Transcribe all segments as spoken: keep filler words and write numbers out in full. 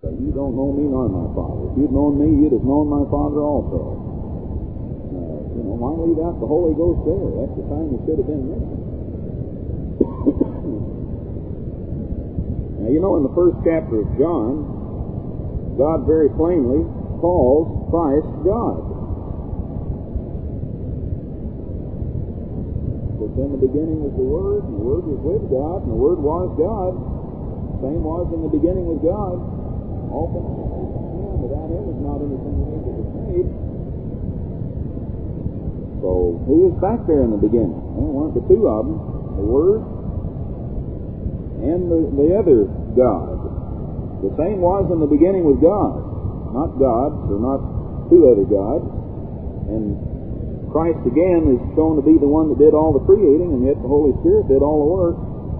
You don't know me nor my Father. If you'd known me, you'd have known my Father also. Uh, you know, why leave out the Holy Ghost there? That's the time it should have been mentioned. Now, you know, in the first chapter of John, God very plainly calls Christ God. Because in the beginning was the Word, and the Word was with God, and the Word was God. The same was in the beginning with God. All things were made by Him. Without Him is not anything made that was made. So, who is back there in the beginning? Well, weren't the two of them, the Word and the, the other God. The same was in the beginning with God. Not gods, or not two other gods. And Christ again is shown to be the one that did all the creating, and yet the Holy Spirit did all the work.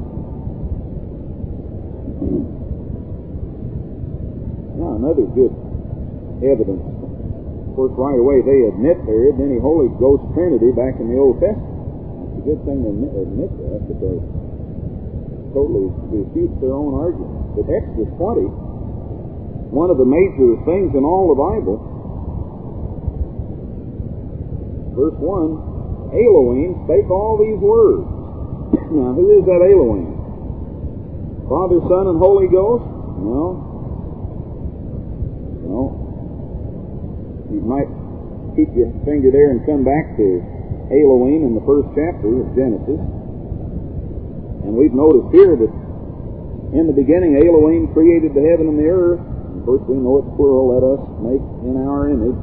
Now, another good evidence. Of course, right away they admit there isn't any Holy Ghost Trinity back in the Old Testament. It's a good thing to admit, admit that, because it totally refutes their own argument. But Exodus twenty, one of the major things in all the Bible, verse one, Elohim spake all these words. Now, who is that Elohim? Father, Son, and Holy Ghost? No. No. You might keep your finger there and come back to Elohim in the first chapter of Genesis. And we've noticed here that in the beginning Elohim created the heaven and the earth. Of course, we know it's plural, let us make in our image.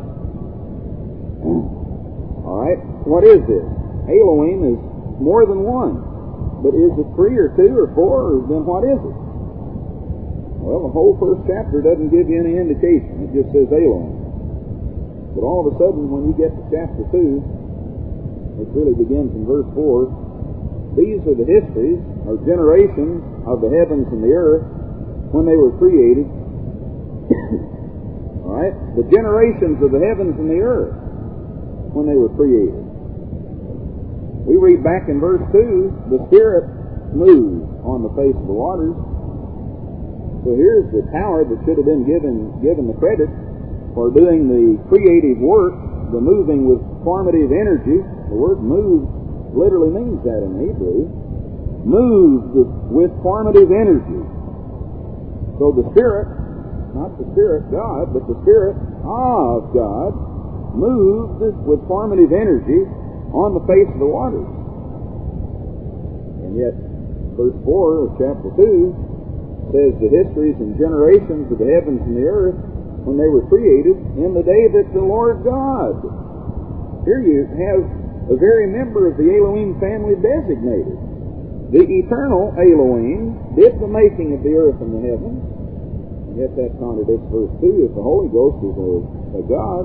Alright, what is this? Elohim is more than one. But is it three or two or four, or then what is it? Well, the whole first chapter doesn't give you any indication. It just says Elohim. But all of a sudden, when you get to chapter two, which really begins in verse four, these are the histories, or generations, of the heavens and the earth when they were created. Alright? The generations of the heavens and the earth when they were created. We read back in verse two, the Spirit moved on the face of the waters. So here's the power that should have been given given the credit for doing the creative work, the moving with formative energy. The word move literally means that in Hebrew. Moved with formative energy. So the Spirit, not the Spirit God, but the Spirit of God, moved with formative energy on the face of the waters. And yet, verse four of chapter two says the histories and generations of the heavens and the earth when they were created in the day that the Lord God. Here you have a very member of the Elohim family designated. The eternal Elohim did the making of the earth and the heavens. And yet that contradicts verse two if the Holy Ghost is a, a God.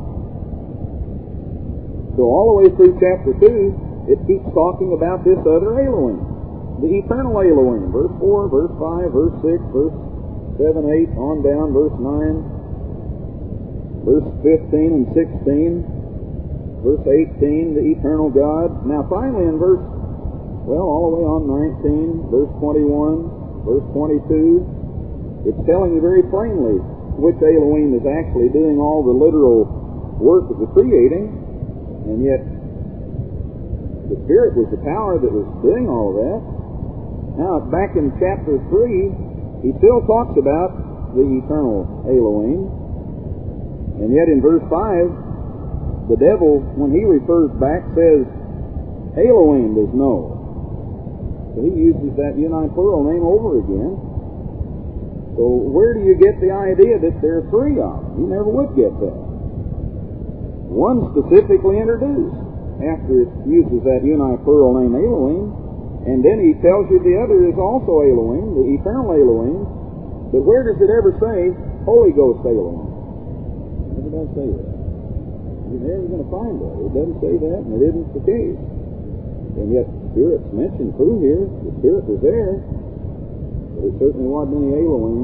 So all the way through chapter two, it keeps talking about this other Elohim. The eternal Elohim, verse four, verse five, verse six, verse seven, eight, on down, verse nine, verse fifteen and sixteen, verse eighteen, the eternal God. Now finally in verse, well, all the way on nineteen, verse twenty-one, verse twenty-two, it's telling you very plainly which Elohim is actually doing all the literal work of the creating, and yet the Spirit was the power that was doing all of that. Now, back in chapter three, he still talks about the eternal Elohim. And yet in verse five, the devil, when he refers back, says, Elohim does know. So he uses that uniplural name over again. So where do you get the idea that there are three of them? You never would get that. One specifically introduced after it uses that uniplural name Elohim. And then he tells you the other is also Elohim, the eternal Elohim. But where does it ever say Holy Ghost Elohim? It never does say that. You're never going to find that. It doesn't say that, and it isn't the case. And yet the Spirit's mentioned through here. The Spirit was there, but it certainly wasn't any Elohim.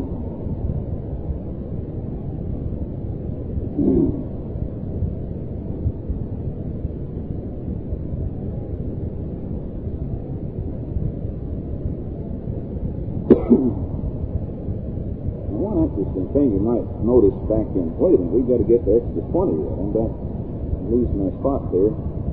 One interesting second thing you might notice back in, wait a minute, we've got to get to Exodus twenty yet. I'm back losing my spot there.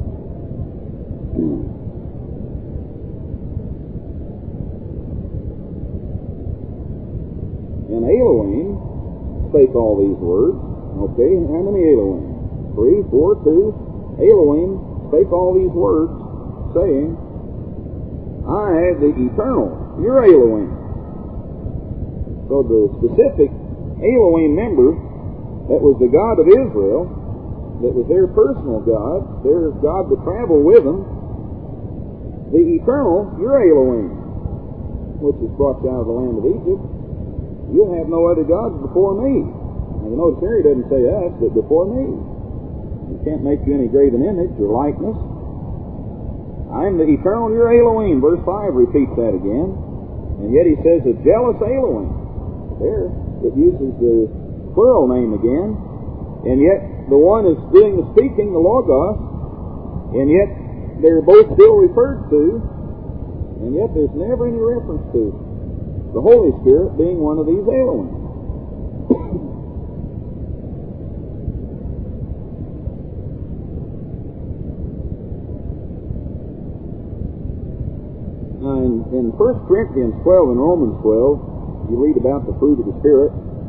And Elohim spake all these words. Okay, how many Elohim? Three, four, two. Elohim spake all these words, saying, I, the eternal, your Elohim. So the specific Elohim member that was the God of Israel, that was their personal God, their God to travel with them, the eternal, your Elohim, which was brought you out of the land of Egypt. You'll have no other gods before me. Now you notice here he doesn't say us, but before me. You can't make you any graven image or likeness. I am the eternal, your Elohim. Verse five repeats that again. And yet he says a jealous Elohim. There, it uses the plural name again. And yet the one is doing the speaking, the Logos. And yet they're both still referred to. And yet there's never any reference to the Holy Spirit being one of these Elohim. Now in, in First Corinthians twelve and Romans twelve, you read about the fruit of the Spirit.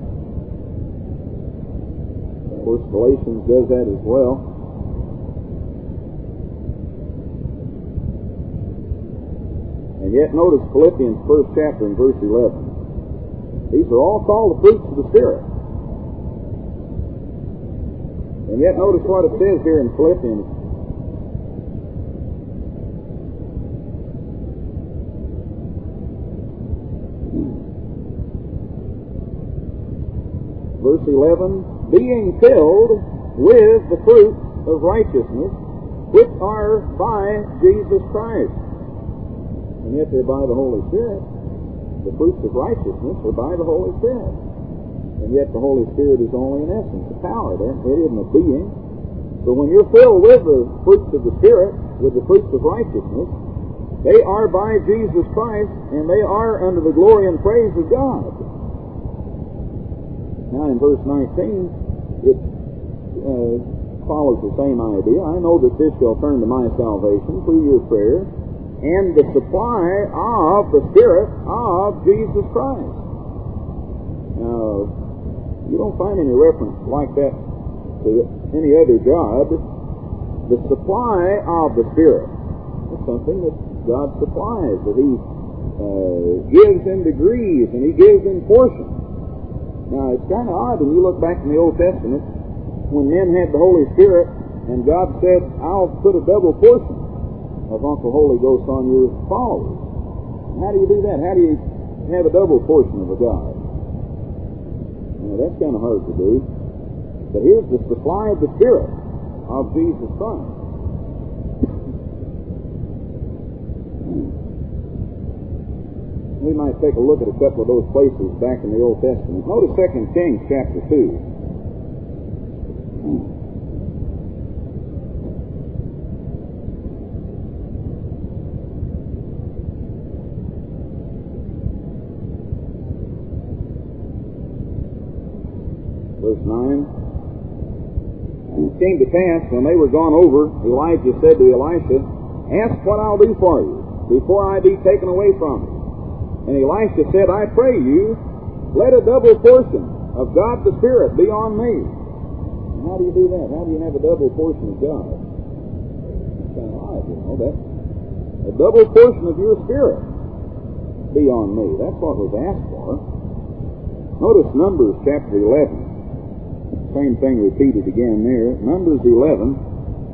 Of course, Galatians does that as well. And yet notice Philippians first chapter and verse eleven. These are all called the fruits of the Spirit. And yet notice what it says here in Philippians. Verse eleven, being filled with the fruits of righteousness, which are by Jesus Christ. And yet they're by the Holy Spirit. The fruits of righteousness are by the Holy Spirit. And yet the Holy Spirit is only an essence, a power there. It isn't a being. So when you're filled with the fruits of the Spirit, with the fruits of righteousness, they are by Jesus Christ, and they are under the glory and praise of God. Now in verse nineteen, it uh, follows the same idea. I know that this shall turn to my salvation through your prayer and the supply of the Spirit of Jesus Christ. Now, you don't find any reference like that to any other God. The supply of the Spirit is something that God supplies, that He uh, gives in degrees and He gives in portions. Now, it's kind of odd when you look back in the Old Testament, when men had the Holy Spirit, and God said, I'll put a double portion of Uncle Holy Ghost on your followers. How do you do that? How do you have a double portion of a God? Now, that's kind of hard to do. But here's the supply of the Spirit of Jesus Christ. We might take a look at a couple of those places back in the Old Testament. Notice Second Kings chapter two. Verse nine. And it came to pass, when they were gone over, Elijah said to Elisha, ask what I'll do for you, before I be taken away from you. And Elisha said, I pray you, let a double portion of God the Spirit be on me. And how do you do that? How do you have a double portion of God? It's kind of odd, you know, that. A double portion of your Spirit be on me. That's what was asked for. Notice Numbers chapter eleven. Same thing repeated again there. Numbers eleven.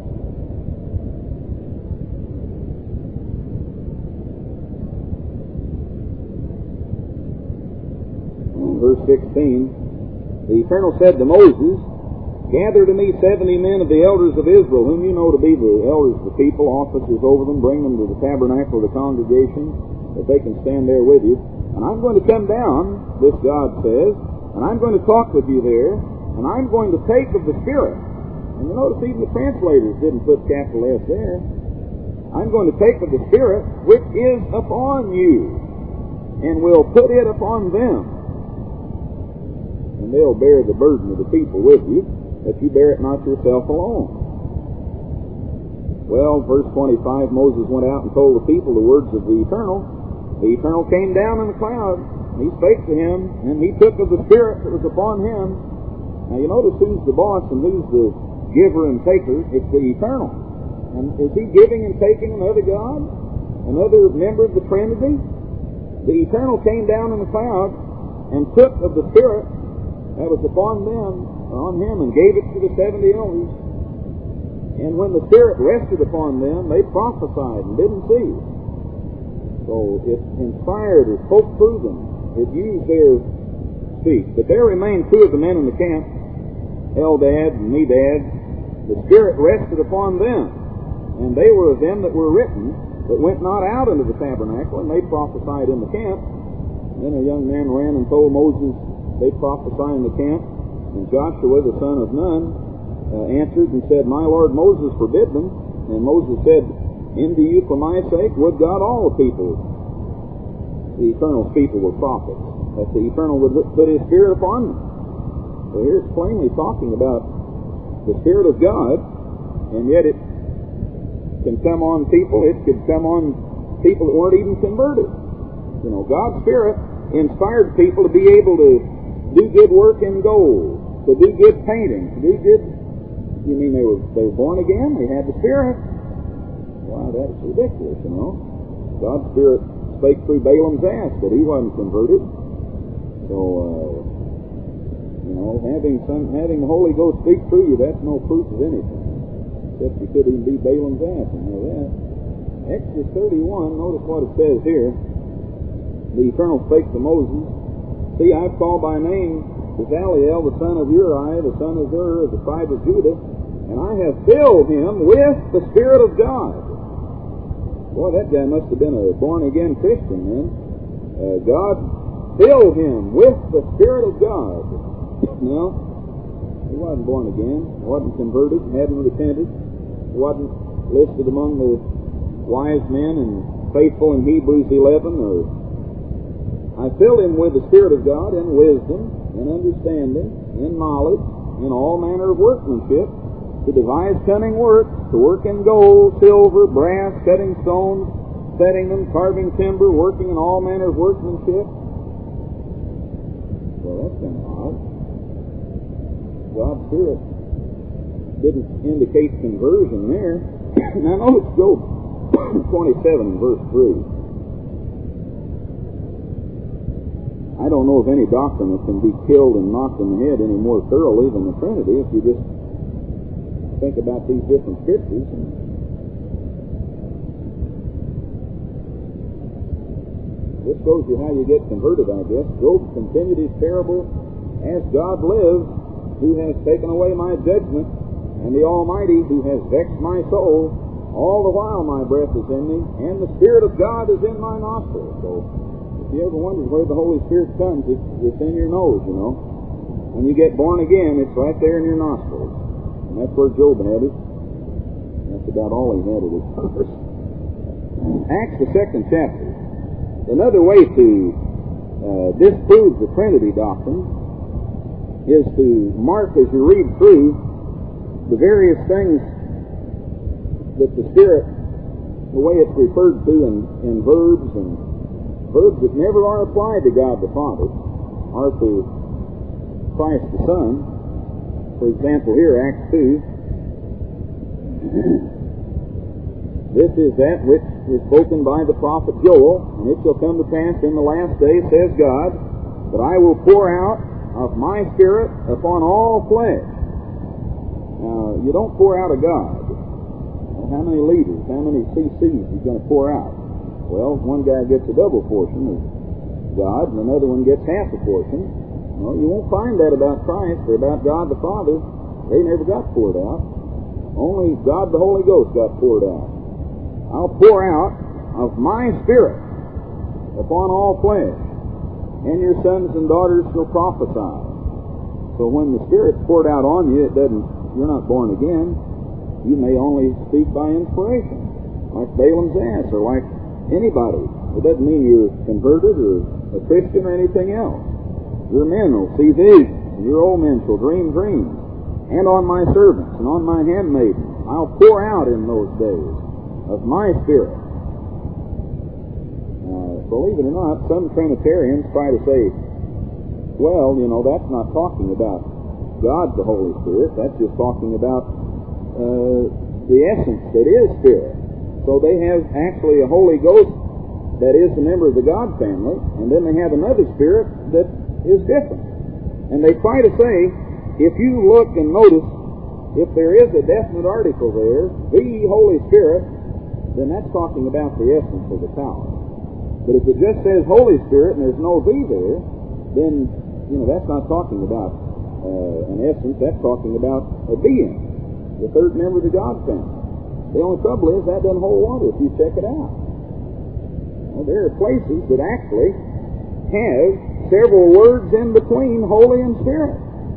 Verse sixteen, the Eternal said to Moses, gather to me seventy men of the elders of Israel, whom you know to be the elders of the people, officers over them, bring them to the tabernacle of the congregation, that they can stand there with you. And I'm going to come down, this God says, and I'm going to talk with you there, and I'm going to take of the Spirit. And you notice even the translators didn't put capital S there. I'm going to take of the Spirit which is upon you, and will put it upon them. and they'll bear the burden of the people with you, that you bear it not yourself alone. Well, verse twenty-five, Moses went out and told the people the words of the Eternal. The Eternal came down in the cloud. He spake to him, and he took of the Spirit that was upon him. Now you notice who's the boss and who's the giver and taker. It's the Eternal. And is he giving and taking another God? Another member of the Trinity? The Eternal came down in the cloud and took of the Spirit that was upon them, or on him, and gave it to the seventy elders. And when the Spirit rested upon them, they prophesied and didn't see. So it inspired or spoke through them. It used their speech. But there remained two of the men in the camp, Eldad and Medad. The Spirit rested upon them, and they were of them that were written, but went not out into the tabernacle, and they prophesied in the camp. And then a young man ran and told Moses, they prophesy in the camp. And Joshua, the son of Nun, Uh, answered and said, My Lord Moses forbid them. And Moses said, Into you for my sake would God all the people, the Eternal's people, were prophets, that the Eternal would put His Spirit upon them. So here it's plainly talking about the Spirit of God, and yet it can come on people, it could come on people that weren't even converted. You know, God's Spirit inspired people to be able to do good work in gold, to do good painting, to do good. You mean they were they were born again? They had the Spirit? Wow, that's ridiculous, you know. God's Spirit spake through Balaam's ass, but he wasn't converted. So, uh, you know, having some, having the Holy Ghost speak through you, that's no proof of anything. Except you could even be Balaam's ass, you know that. Exodus thirty-one, notice what it says here. The Eternal spake to Moses, See, I've called by name Bezaleel, the son of Uri, the son of Ur, of the tribe of Judah, and I have filled him with the Spirit of God. Boy, that guy must have been a born-again Christian then. Uh, God filled him with the Spirit of God. No, he wasn't born again, wasn't converted, hadn't repented, wasn't listed among the wise men and faithful in Hebrews eleven. Or I filled him with the Spirit of God in wisdom, in understanding, in knowledge, in all manner of workmanship, to devise cunning works, to work in gold, silver, brass, cutting stones, setting them, carving timber, working in all manner of workmanship. Well, that's kind of odd. God's Spirit didn't indicate conversion there. Now notice Job twenty-seven and verse three. I don't know of any doctrine that can be killed and knocked in the head any more thoroughly than the Trinity if you just think about these different scriptures. And this shows you how you get converted, I guess. Job continued his parable, As God lives, who has taken away my judgment, and the Almighty, who has vexed my soul, all the while my breath is in me, and the Spirit of God is in my nostrils. So, if you ever wondered where the Holy Spirit comes, it's, it's in your nose, you know. When you get born again, it's right there in your nostrils. And that's where Job had it. That's about all he had at his purpose. Acts, the second chapter. Another way to uh, disprove the Trinity doctrine is to mark, as you read through, the various things that the Spirit, the way it's referred to in, in verbs, and verbs that never are applied to God the Father, are to Christ the Son. For example, here, Acts two, this is that which is spoken by the prophet Joel, and it shall come to pass in the last day, says God, that I will pour out of my Spirit upon all flesh. Now, you don't pour out of God. Well, how many liters, how many C Cs are you going to pour out? Well, one guy gets a double portion of God, and another one gets half a portion. Well, you won't find that about Christ or about God the Father. They never got poured out. Only God the Holy Ghost got poured out. I'll pour out of my Spirit upon all flesh, and your sons and daughters shall prophesy. So when the Spirit's poured out on you, it doesn't, you're not born again. You may only speak by inspiration, like Balaam's ass, or like anybody. It doesn't mean you're converted or a Christian or anything else. Your men will see visions, and your old men shall dream dreams, and on my servants and on my handmaidens I'll pour out in those days of my Spirit. Uh, believe it or not, some Trinitarians try to say, well, you know, that's not talking about God the Holy Spirit, that's just talking about uh, the essence that is Spirit. So they have actually a Holy Ghost that is a member of the God family, and then they have another Spirit that is different. And they try to say, if you look and notice, if there is a definite article there, the Holy Spirit, then that's talking about the essence of the power. But if it just says Holy Spirit and there's no the there, then, you know, that's not talking about uh, an essence, that's talking about a being, the third member of the God family. The only trouble is that doesn't hold water if you check it out. Well, there are places that actually have several words in between Holy and Spirit.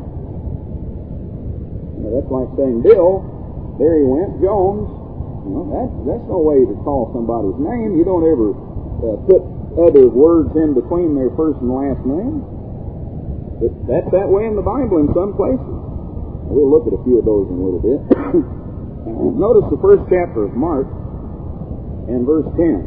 Now, that's like saying Bill, there he went, Jones. You know, that, that's no way to call somebody's name. You don't ever uh, put other words in between their first and last name. But that's that way in the Bible in some places. We'll look at a few of those in a little bit. Notice the first chapter of Mark and verse ten.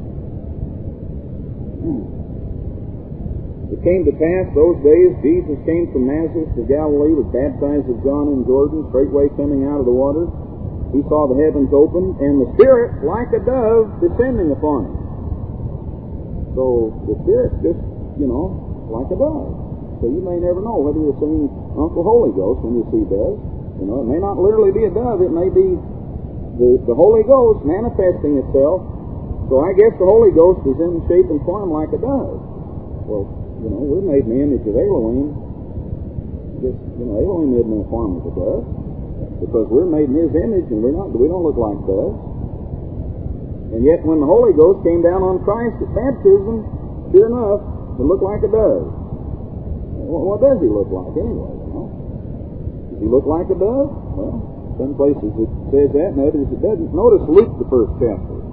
It came to pass those days, Jesus came from Nazareth to Galilee, was baptized of John in Jordan. Straightway coming out of the water, he saw the heavens opened, and the Spirit like a dove descending upon him. So the Spirit's just, you know, like a dove. So you may never know whether you're seeing Uncle Holy Ghost when you see doves. You know, it may not literally be a dove, it may be the, the Holy Ghost manifesting itself. So I guess the Holy Ghost is in shape and form like a dove. Well, you know, we're made in the image of Elohim. Just, you know, Elohim isn't in the form of a dove, because we're made in His image, and we're not. We don't look like doves. And yet, when the Holy Ghost came down on Christ at baptism, sure enough, it looked like a dove. Well, what does He look like anyway? You know, does He look like a dove? Well, some places it says that, and others it doesn't. Notice Luke, the first chapter.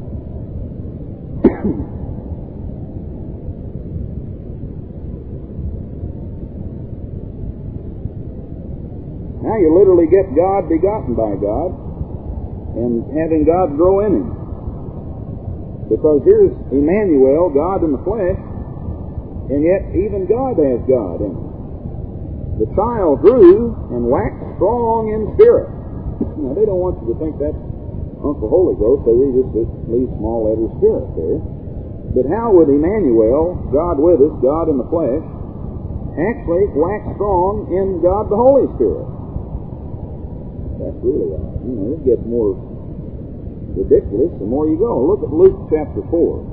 Now you literally get God begotten by God and having God grow in Him. Because here's Emmanuel, God in the flesh, and yet even God has God in Him. The child grew and waxed strong in spirit. Now they don't want you to think that's Uncle Holy Ghost, so they just leave small letter Spirit there. But how would Emmanuel, God with us, God in the flesh, actually wax strong in God the Holy Spirit? That's really odd. You know, it gets more ridiculous the more you go. Look at Luke chapter four.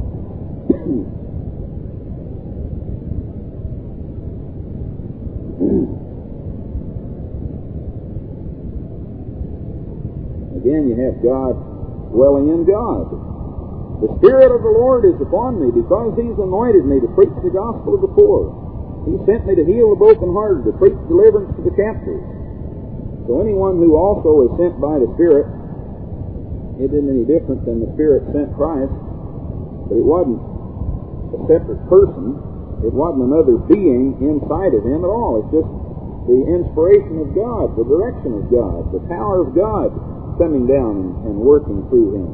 Again, you have God dwelling in God. The Spirit of the Lord is upon me, because He's anointed me to preach the gospel of the poor. He sent me to heal the brokenhearted, to preach deliverance to the captives. So anyone who also is sent by the Spirit, it isn't any different than the Spirit sent Christ, but it wasn't a separate person. It wasn't another being inside of Him at all. It's just the inspiration of God, the direction of God, the power of God coming down and, and working through Him.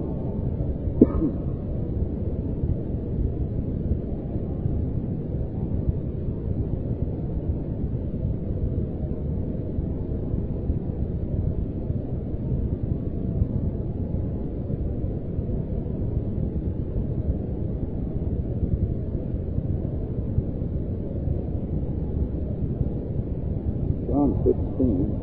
John sixteen.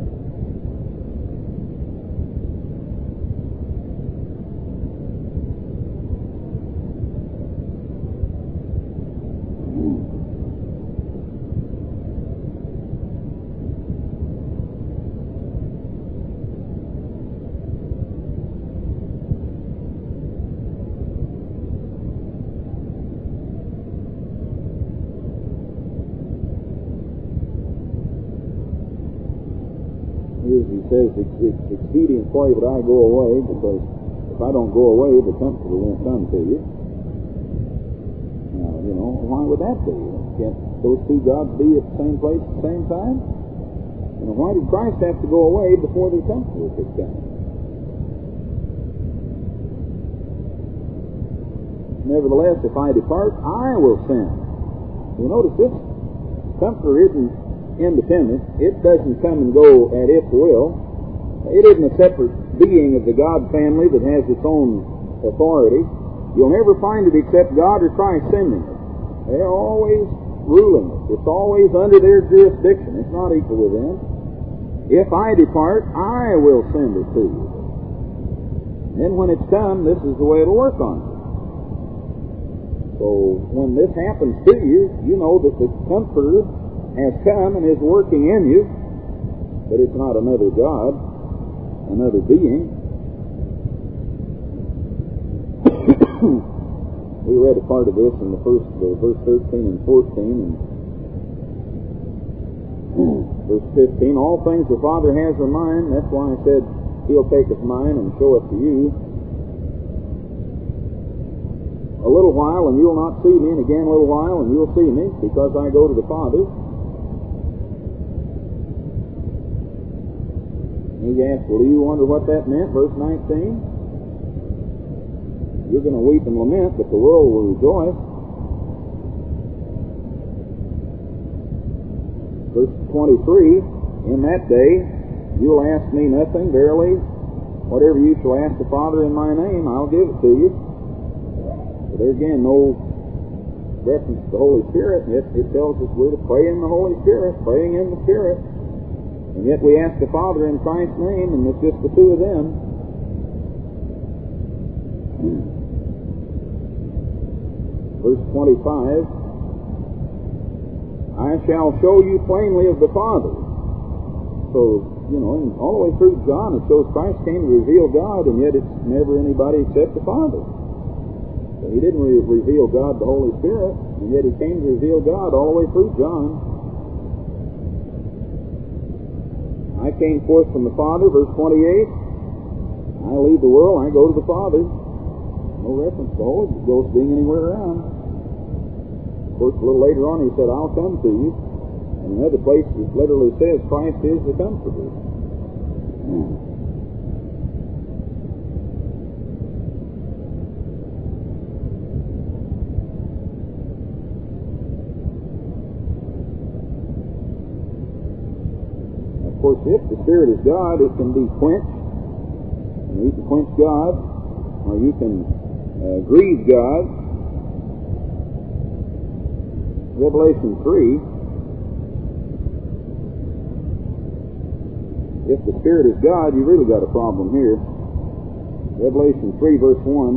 He says, it's, it's expedient for you that I go away, because if I don't go away, the Comforter won't come to you. Now, you know, why would that be? You can't those two gods be at the same place at the same time? You know, why did Christ have to go away before the Comforter could come? Nevertheless, if I depart, I will send. You notice this Comforter isn't independent. It doesn't come and go at its will. It isn't a separate being of the God family that has its own authority. You'll never find it except God or Christ sending it. They're always ruling it. It's always under their jurisdiction. It's not equal to them. If I depart, I will send it to you. Then when it's come, this is the way it'll work on you. So when this happens to you, you know that the Comforter has come and is working in you, but it's not another God, another being. We read a part of this in the first uh, verse thirteen and fourteen, and verse fifteen. All things the Father has are mine. That's why I said He'll take us mine and show it to you. A little while and you'll not see me, and again a little while and you'll see me, because I go to the Father. He asked, well, do you wonder what that meant? Verse nineteen. You're going to weep and lament, but the world will rejoice. Verse twenty-three, in that day you'll ask me nothing, verily, whatever you shall ask the Father in my name, I'll give it to you. But there again, no reference to the Holy Spirit, and yet it tells us we're to pray in the Holy Spirit, praying in the Spirit. And yet we ask the Father in Christ's name, and it's just the two of them. Verse twenty-five, I shall show you plainly of the Father. So, you know, all the way through John, it shows Christ came to reveal God, and yet it's never anybody except the Father. So he didn't re- reveal God the Holy Spirit, and yet he came to reveal God all the way through John. I came forth from the Father, verse twenty-eight. I leave the world, I go to the Father. No reference to the Holy Ghost being anywhere around. Of course, a little later on he said, I'll come to you. And in another place it literally says, Christ is the Comforter. Of course, if the Spirit is God, it can be quenched. And you can quench God, or you can uh, grieve God. Revelation three, if the Spirit is God, you really got a problem here. Revelation three, verse one.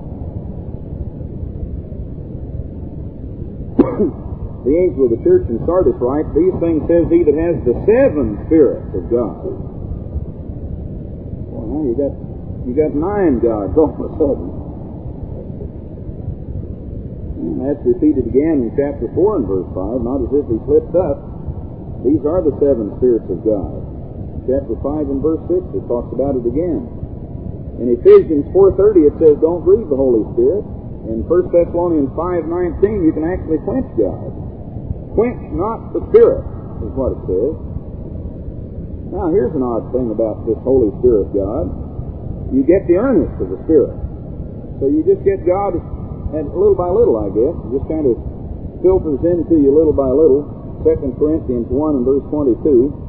The angel of the church in Sardis writes, these things says he that has the seven spirits of God. Well, now you got you got nine gods all of a sudden. And that's repeated again in chapter four and verse five, not as if he slipped up. These are the seven spirits of God. Chapter five and verse six, it talks about it again. In Ephesians four thirty, it says, don't grieve the Holy Spirit. In First Thessalonians five nineteen, you can actually quench God. Quench not the Spirit, is what it says. Now, here's an odd thing about this Holy Spirit God. You get the earnest of the Spirit. So you just get God, and little by little, I guess. It just kind of filters into you little by little. Second Corinthians one and verse twenty-two.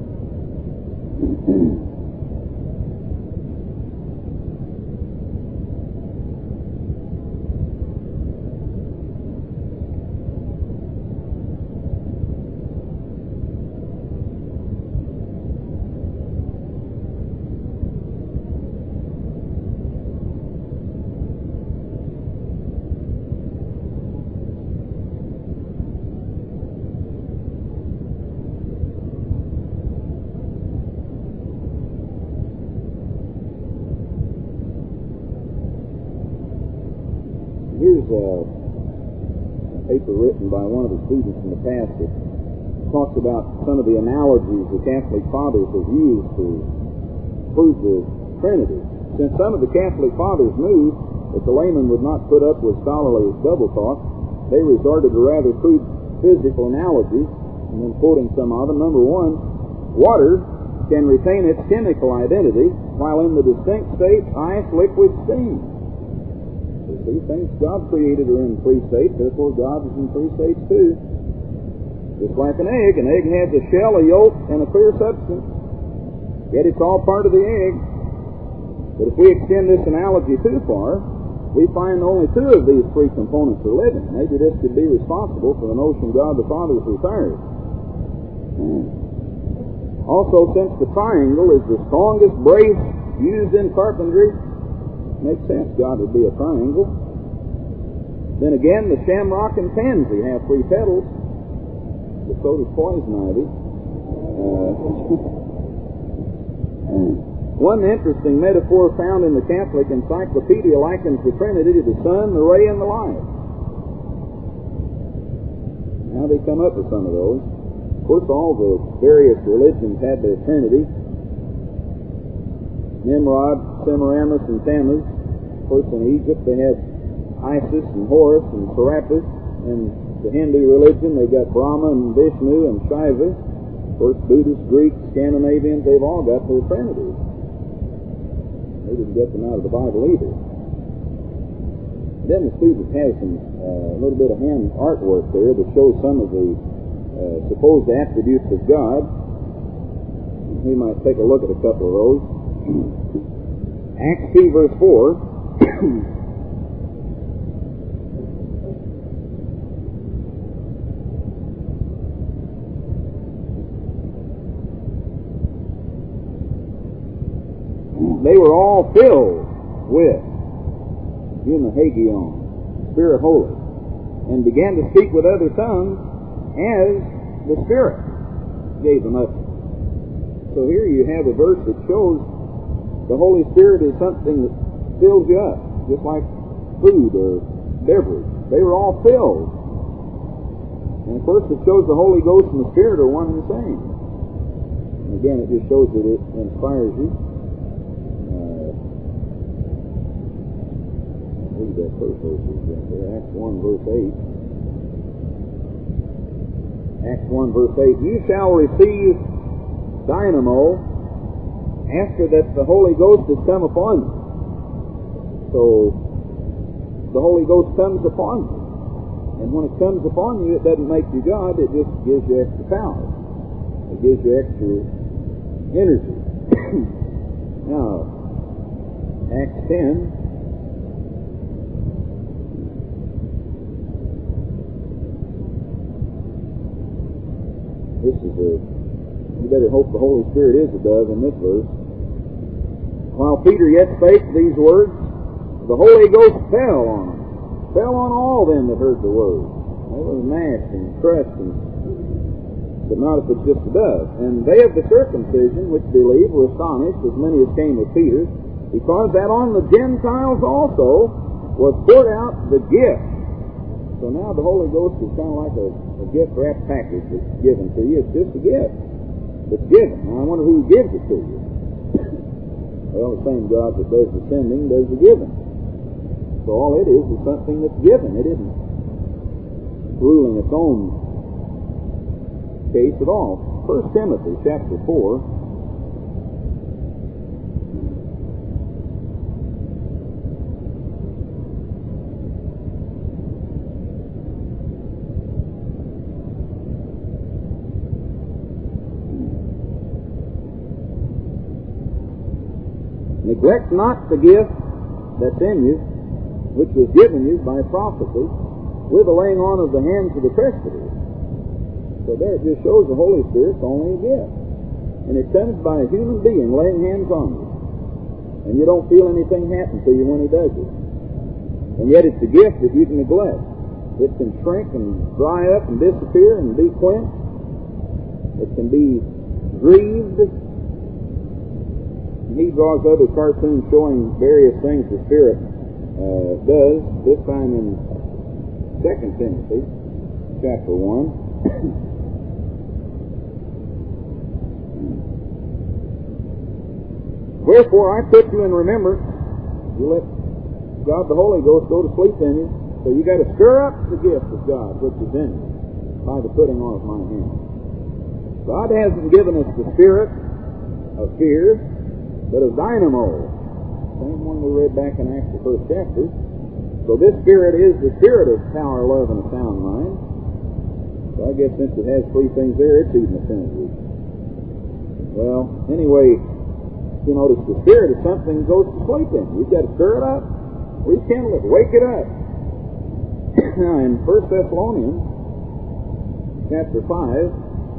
Here's a, a paper written by one of the students in the past that talks about some of the analogies the Catholic Fathers have used to prove the Trinity. Since some of the Catholic Fathers knew that the layman would not put up with scholarly double talk, they resorted to rather crude physical analogies, and then quoting some of them. Number one, water can retain its chemical identity while in the distinct state ice, liquid, steam. So these things God created are in three states, therefore God is in three states too. Just like an egg. An egg has a shell, a yolk, and a clear substance. Yet it's all part of the egg. But if we extend this analogy too far, we find only two of these three components are living. Maybe this could be responsible for the notion God the Father is retired. Also, since the triangle is the strongest brace used in carpentry, makes sense God would be a triangle. Then again, the shamrock and pansy have three petals, but so does poison ivy. Uh, one interesting metaphor found in the Catholic Encyclopedia likens the Trinity to the sun, the ray, and the light. Now they come up with some of those. Of course, all the various religions had their Trinity. Nimrod, Semiramis, and Tammuz. Of course, in Egypt they had Isis and Horus and Serapis. In the Hindu religion they got Brahma and Vishnu and Shiva. Of course, Buddhists, Greeks, Scandinavians, they've all got their Trinities. They didn't get them out of the Bible either. Then the student has some uh, little bit of hand artwork there that shows some of the uh, supposed attributes of God. We might take a look at a couple of those. Acts two verse four. They were all filled with Humahagion, Spirit Holy, and began to speak with other tongues as the Spirit gave them up. So here you have a verse that shows the Holy Spirit is something that fills you up, just like food or beverage. They were all filled. And of course it shows the Holy Ghost and the Spirit are one and the same. And again, it just shows that it inspires you. Read that first verse right there, Acts one verse eight. Acts one verse eight. You shall receive dynamo after that the Holy Ghost has come upon you. So the Holy Ghost comes upon you. And when it comes upon you, it doesn't make you God, it just gives you extra power. It gives you extra energy. Now, Acts ten. This is a, you better hope the Holy Spirit is a dove in this verse. While Peter yet spake these words, the Holy Ghost fell on them. Fell on all them that heard the word. They were mashed and crushed, and, but not if it's just a dove. And they of the circumcision which believed were astonished, as many as came with Peter, because that on the Gentiles also was poured out the gift. So now the Holy Ghost is kind of like a, a gift wrapped package that's given to you. It's just a gift. It's given. Now I wonder who gives it to you. Well, the same God that does the sending does the giving. So all it is is something that's given. It isn't ruling its own case at all. First Timothy chapter four. Neglect not the gift that's in you, which was given you by prophecy, with the laying on of the hands of the presbyters. So there it just shows the Holy Spirit's only a gift. And it comes by a human being laying hands on you. And you don't feel anything happen to you when he does it. And yet it's a gift that you can neglect. It can shrink and dry up and disappear and be quenched. It can be grieved. He draws other cartoons showing various things the Spirit uh, does, this time in Second Timothy, chapter one. Wherefore I put you in remembrance, you let God the Holy Ghost go to sleep in you, so you got to stir up the gift of God which is in you. by the putting on of my hands. God hasn't given us the spirit of fear, but of dynamo. Same one we read back in Acts, the first chapter. So this spirit is the spirit of power, love, and a sound mind. So I guess since it has three things there, it's even a synergy. Well, anyway, you notice the spirit is something that goes to sleep in. You've got to stir it up, rekindle it, wake it up. Now in First Thessalonians chapter five,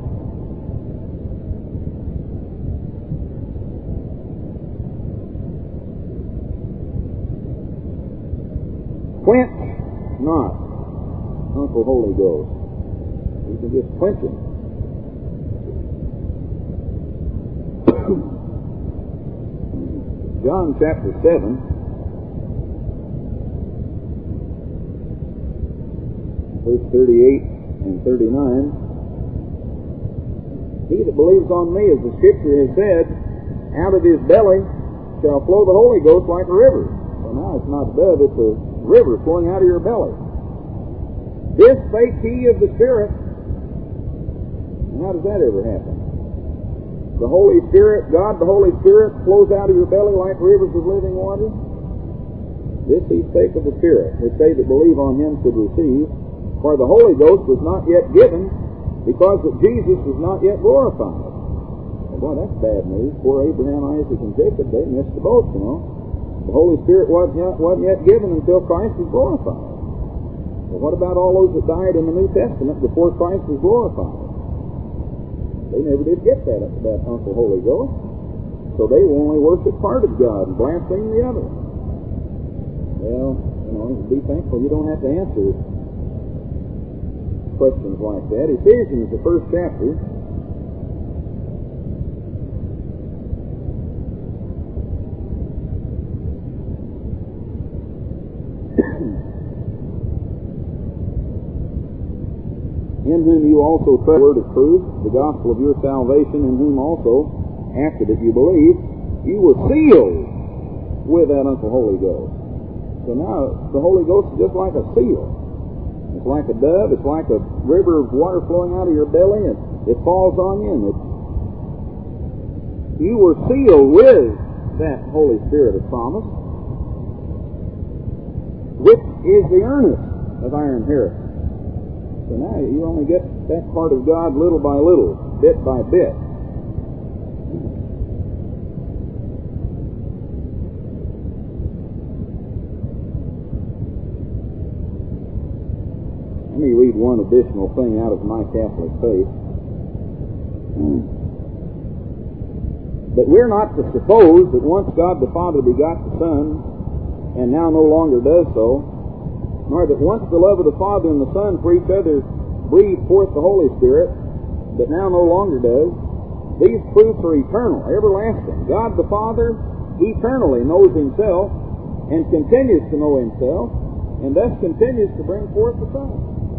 quench not Uncle Holy Ghost. You can just quench him. John chapter seven, verse thirty-eight and thirty-nine. He that believes on me, as the Scripture has said, out of his belly shall flow the Holy Ghost like a river. Well, now it's not a dove, it's a river flowing out of your belly. This spake he of the Spirit. And how does that ever happen? The Holy Spirit, God the Holy Spirit, flows out of your belly like rivers of living water. This he spake of the Spirit, which they that believe on him should receive. For the Holy Ghost was not yet given, because that Jesus was not yet glorified. Well, boy, that's bad news. Poor Abraham, Isaac, and Jacob, they missed the boat, you know. The Holy Spirit wasn't yet, wasn't yet given until Christ was glorified. But what about all those that died in the New Testament before Christ was glorified? They never did get that, that Uncle Holy Ghost. So they will only worship part of God and blaspheme the other. Well, you know, be thankful you don't have to answer questions like that. Ephesians, the first chapter. In whom you also trust the word of truth, the gospel of your salvation, in whom also, after that you believe, you were sealed with that Uncle Holy Ghost. So now the Holy Ghost is just like a seal. It's like a dove. It's like a river of water flowing out of your belly, and it falls on you. And it, you were sealed with that Holy Spirit of promise, which is the earnest of our inheritance. So now you only get that part of God little by little, bit by bit. Let me read one additional thing out of my Catholic faith. But we're not to suppose that once God the Father begot the Son, and now no longer does so, nor that once the love of the Father and the Son for each other breathed forth the Holy Spirit, but now no longer does. These truths are eternal, everlasting. God the Father eternally knows himself and continues to know himself, and thus continues to bring forth the Son.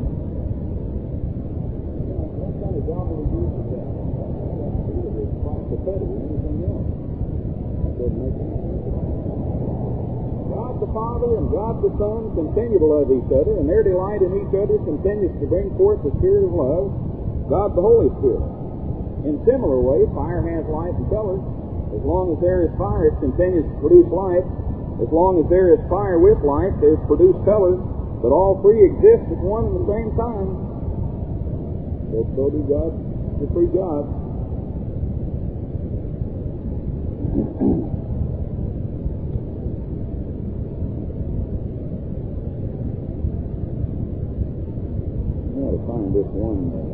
What kind of gobbledygook is that? It's prophetic or anything else. That doesn't make any sense. God the Father and God the Son continue to love each other, and their delight in each other continues to bring forth the Spirit of love, God the Holy Spirit. In similar way, fire has light and color. As long as there is fire, it continues to produce light. As long as there is fire with light, there's produced color, but all three exist at one and the same time. So, so do God, the three gods. To find this one uh,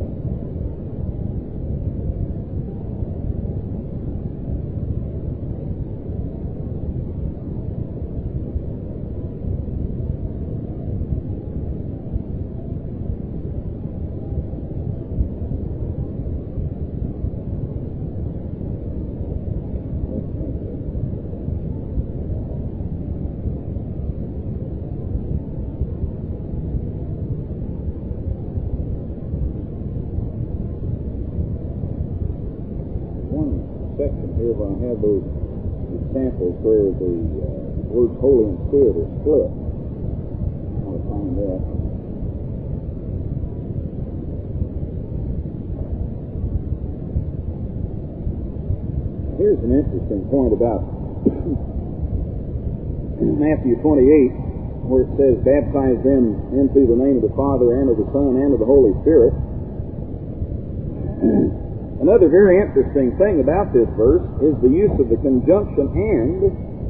here where I have those examples where the uh, words holy and spirit are split. I want to find that. here's an interesting point about Matthew twenty-eight, where it says, baptize them into the name of the Father and of the Son and of the Holy Spirit. Another very interesting thing about this verse is the use of the conjunction and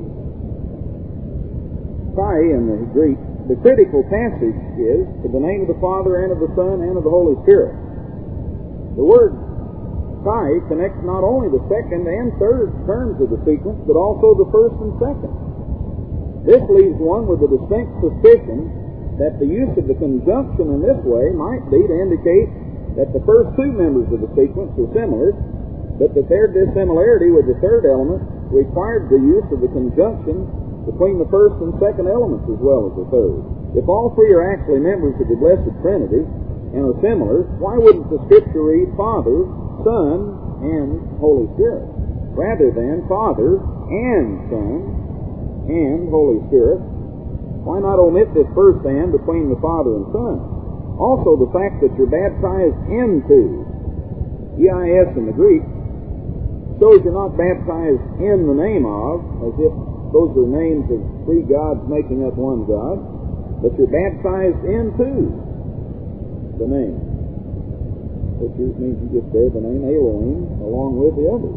kai in the Greek. The critical passage is to the name of the Father and of the Son and of the Holy Spirit. The word kai connects not only the second and third terms of the sequence, but also the first and second. This leaves one with a distinct suspicion that the use of the conjunction in this way might be to indicate that the first two members of the sequence are similar, but that their dissimilarity with the third element required the use of the conjunction between the first and second elements as well as the third. If all three are actually members of the Blessed Trinity and are similar, why wouldn't the Scripture read Father, Son, and Holy Spirit, rather than Father and Son and Holy Spirit? Why not omit this first and between the Father and Son? Also, the fact that you're baptized into, E I S in the Greek, shows you're not baptized in the name of, as if those are names of three gods making up one God, but you're baptized into the name, which means you just bear the name Elohim along with the others.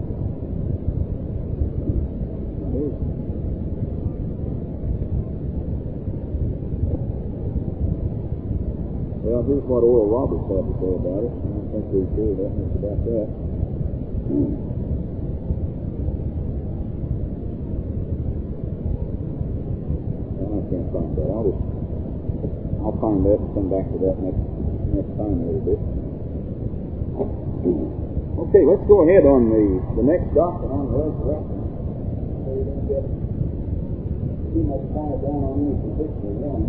Well, here's what Oral Roberts had to say about it. I don't think we've heard that much about that. Well, I can't find that. I'll just, I'll find that and come back to that next next time a little bit. Okay, let's go ahead on the, the next doctrine on the resurrection. So you don't get too much time down on any particular one.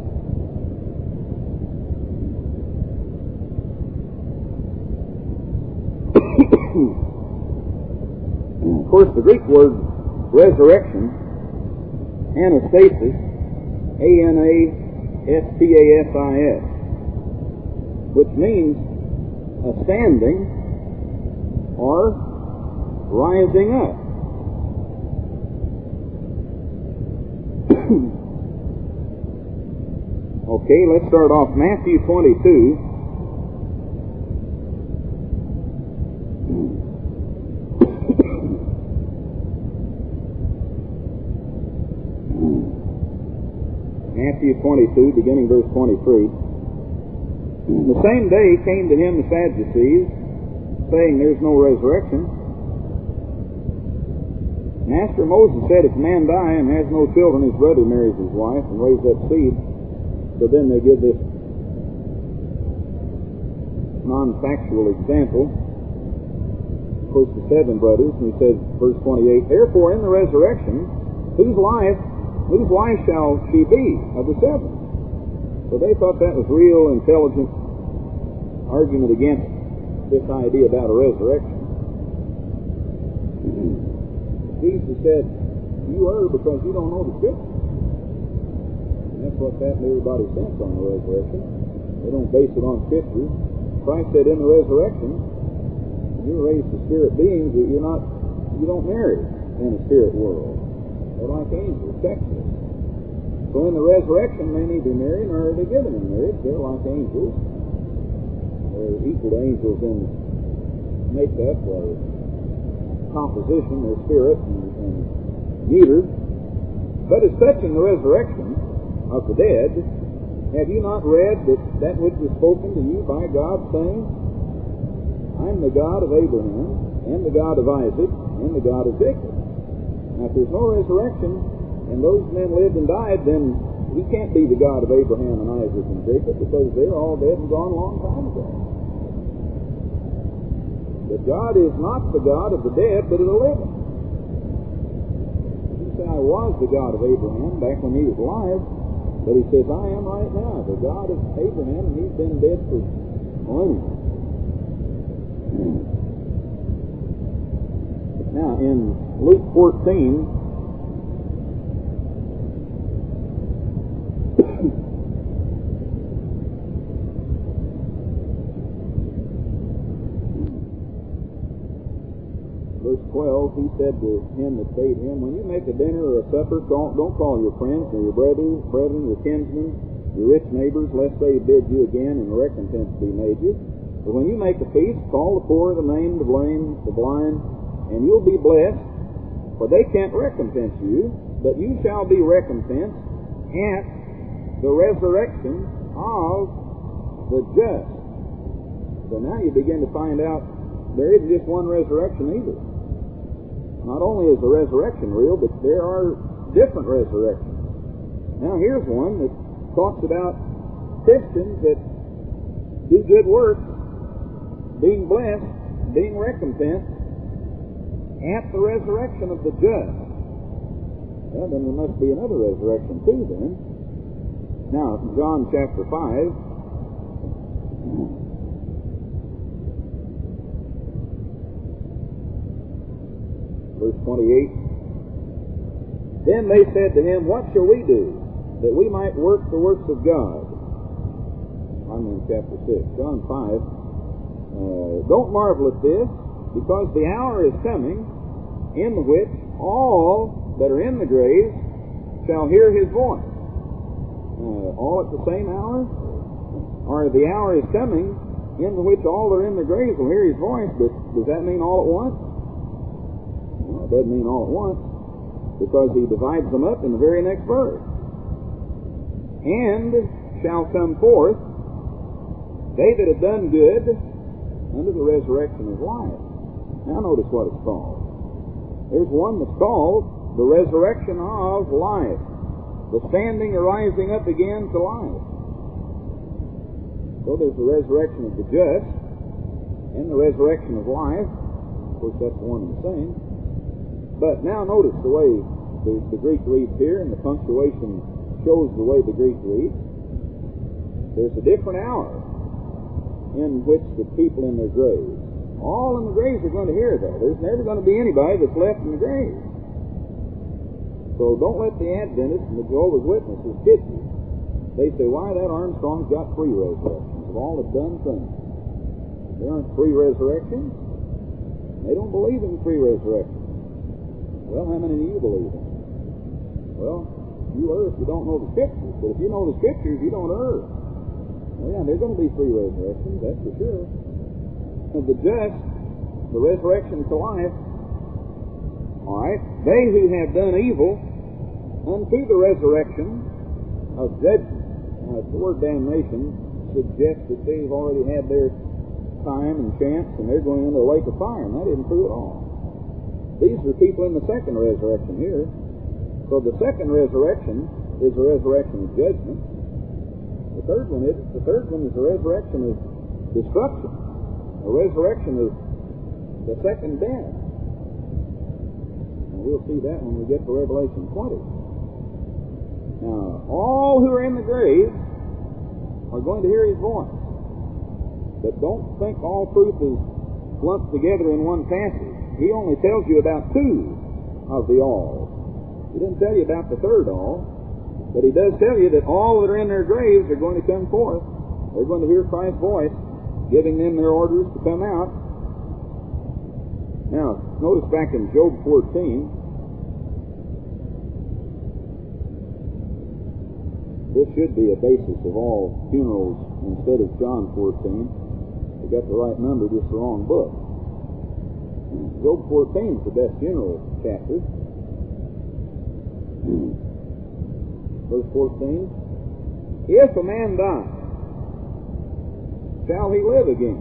Of course, the Greek word resurrection, anastasis, A N A S T A S I S, which means a standing or rising up. Okay, let's start off Matthew twenty-two. Matthew twenty-two, beginning verse twenty-three. The same day came to him the Sadducees, saying, there's no resurrection. Master, Moses said, if a man die and has no children, his brother marries his wife and raises up seed. So then they give this non-factual example. Of course, the seven brothers, and he says, verse twenty-eight, therefore in the resurrection, whose life Whose wife shall she be of the seven? So they thought that was real intelligent argument against this idea about a resurrection. Jesus said, you err because you don't know the Scripture. And that's what's happened to everybody since on the resurrection. They don't base it on Scripture. Christ said in the resurrection, you're raised to spirit beings that you're not, you don't marry in a spirit world. They're like angels, sexless. So in the resurrection, they neither marry nor are they given in marriage. They're like angels. They're equal to angels in makeup or composition or spirit and, and meter. But as such in the resurrection of the dead, have you not read that that which was spoken to you by God, saying, I'm the God of Abraham, and the God of Isaac, and the God of Jacob? Now, if there's no resurrection, and those men lived and died, then he can't be the God of Abraham and Isaac and Jacob, because they're all dead and gone a long time ago. But God is not the God of the dead, but of the living. He said, I was the God of Abraham back when he was alive, but he says, I am right now, the God of Abraham, and he's been dead for millennia. Now, in Luke fourteen, verse twelve, he said to him that bade him, when you make a dinner or a supper, call, don't call your friends, nor your brothers, brethren, your kinsmen, your rich neighbors, lest they bid you again, and recompense be made you. But when you make a feast, call the poor, the maimed, the lame, the blind, and you'll be blessed, for they can't recompense you, but you shall be recompensed at the resurrection of the just. So now you begin to find out there isn't just one resurrection either. Not only is the resurrection real, but there are different resurrections. Now here's one that talks about Christians that do good works, being blessed, being recompensed at the resurrection of the just. Well, then there must be another resurrection too then. Now, John chapter five. Verse twenty-eight. Then they said to him, what shall we do, that we might work the works of God? I'm in chapter six. John five. Uh, don't marvel at this, because the hour is coming in which all that are in the grave shall hear his voice. Uh, all at the same hour? Or the hour is coming in which all that are in the graves will hear his voice, but does that mean all at once? No, it doesn't mean all at once, because he divides them up in the very next verse. And shall come forth they that have done good unto the resurrection of life. Now notice what it's called. There's one that's called the resurrection of life, the standing or rising up again to life. So there's the resurrection of the just and the resurrection of life. Of course, that's one and the same. But now notice the way the, the Greek reads here, and the punctuation shows the way the Greek reads. There's a different hour in which the people in their graves, all in the graves are going to hear that. There's never going to be anybody that's left in the grave. So don't let the Adventists and the Jehovah's Witnesses kid you. They say, why, that Armstrong's got three resurrections of all the done things. There aren't three resurrections. They don't believe in three resurrections. Well, how many do you believe in? Well, you err if you don't know the Scriptures. But if you know the Scriptures, you don't err. Well, yeah, there's going to be three resurrections, that's for sure. Of the just, the resurrection to life. All right, they who have done evil unto the resurrection of judgment. Now, the word damnation suggests that they've already had their time and chance, and they're going into a lake of fire, and that isn't true at all. These are people in the second resurrection here. So the second resurrection is the resurrection of judgment. The third one is the third one is the resurrection of destruction, a resurrection of the second death. And we'll see that when we get to Revelation twenty. Now, all who are in the grave are going to hear his voice. But don't think all truth is lumped together in one passage. He only tells you about two of the all. He doesn't tell you about the third all, but he does tell you that all that are in their graves are going to come forth. They're going to hear Christ's voice, giving them their orders to come out. Now, notice back in Job fourteen. This should be a basis of all funerals instead of John fourteen. They got the right number, just the wrong book. Job fourteen is the best funeral chapter. Verse fourteen. If a man die, shall he live again?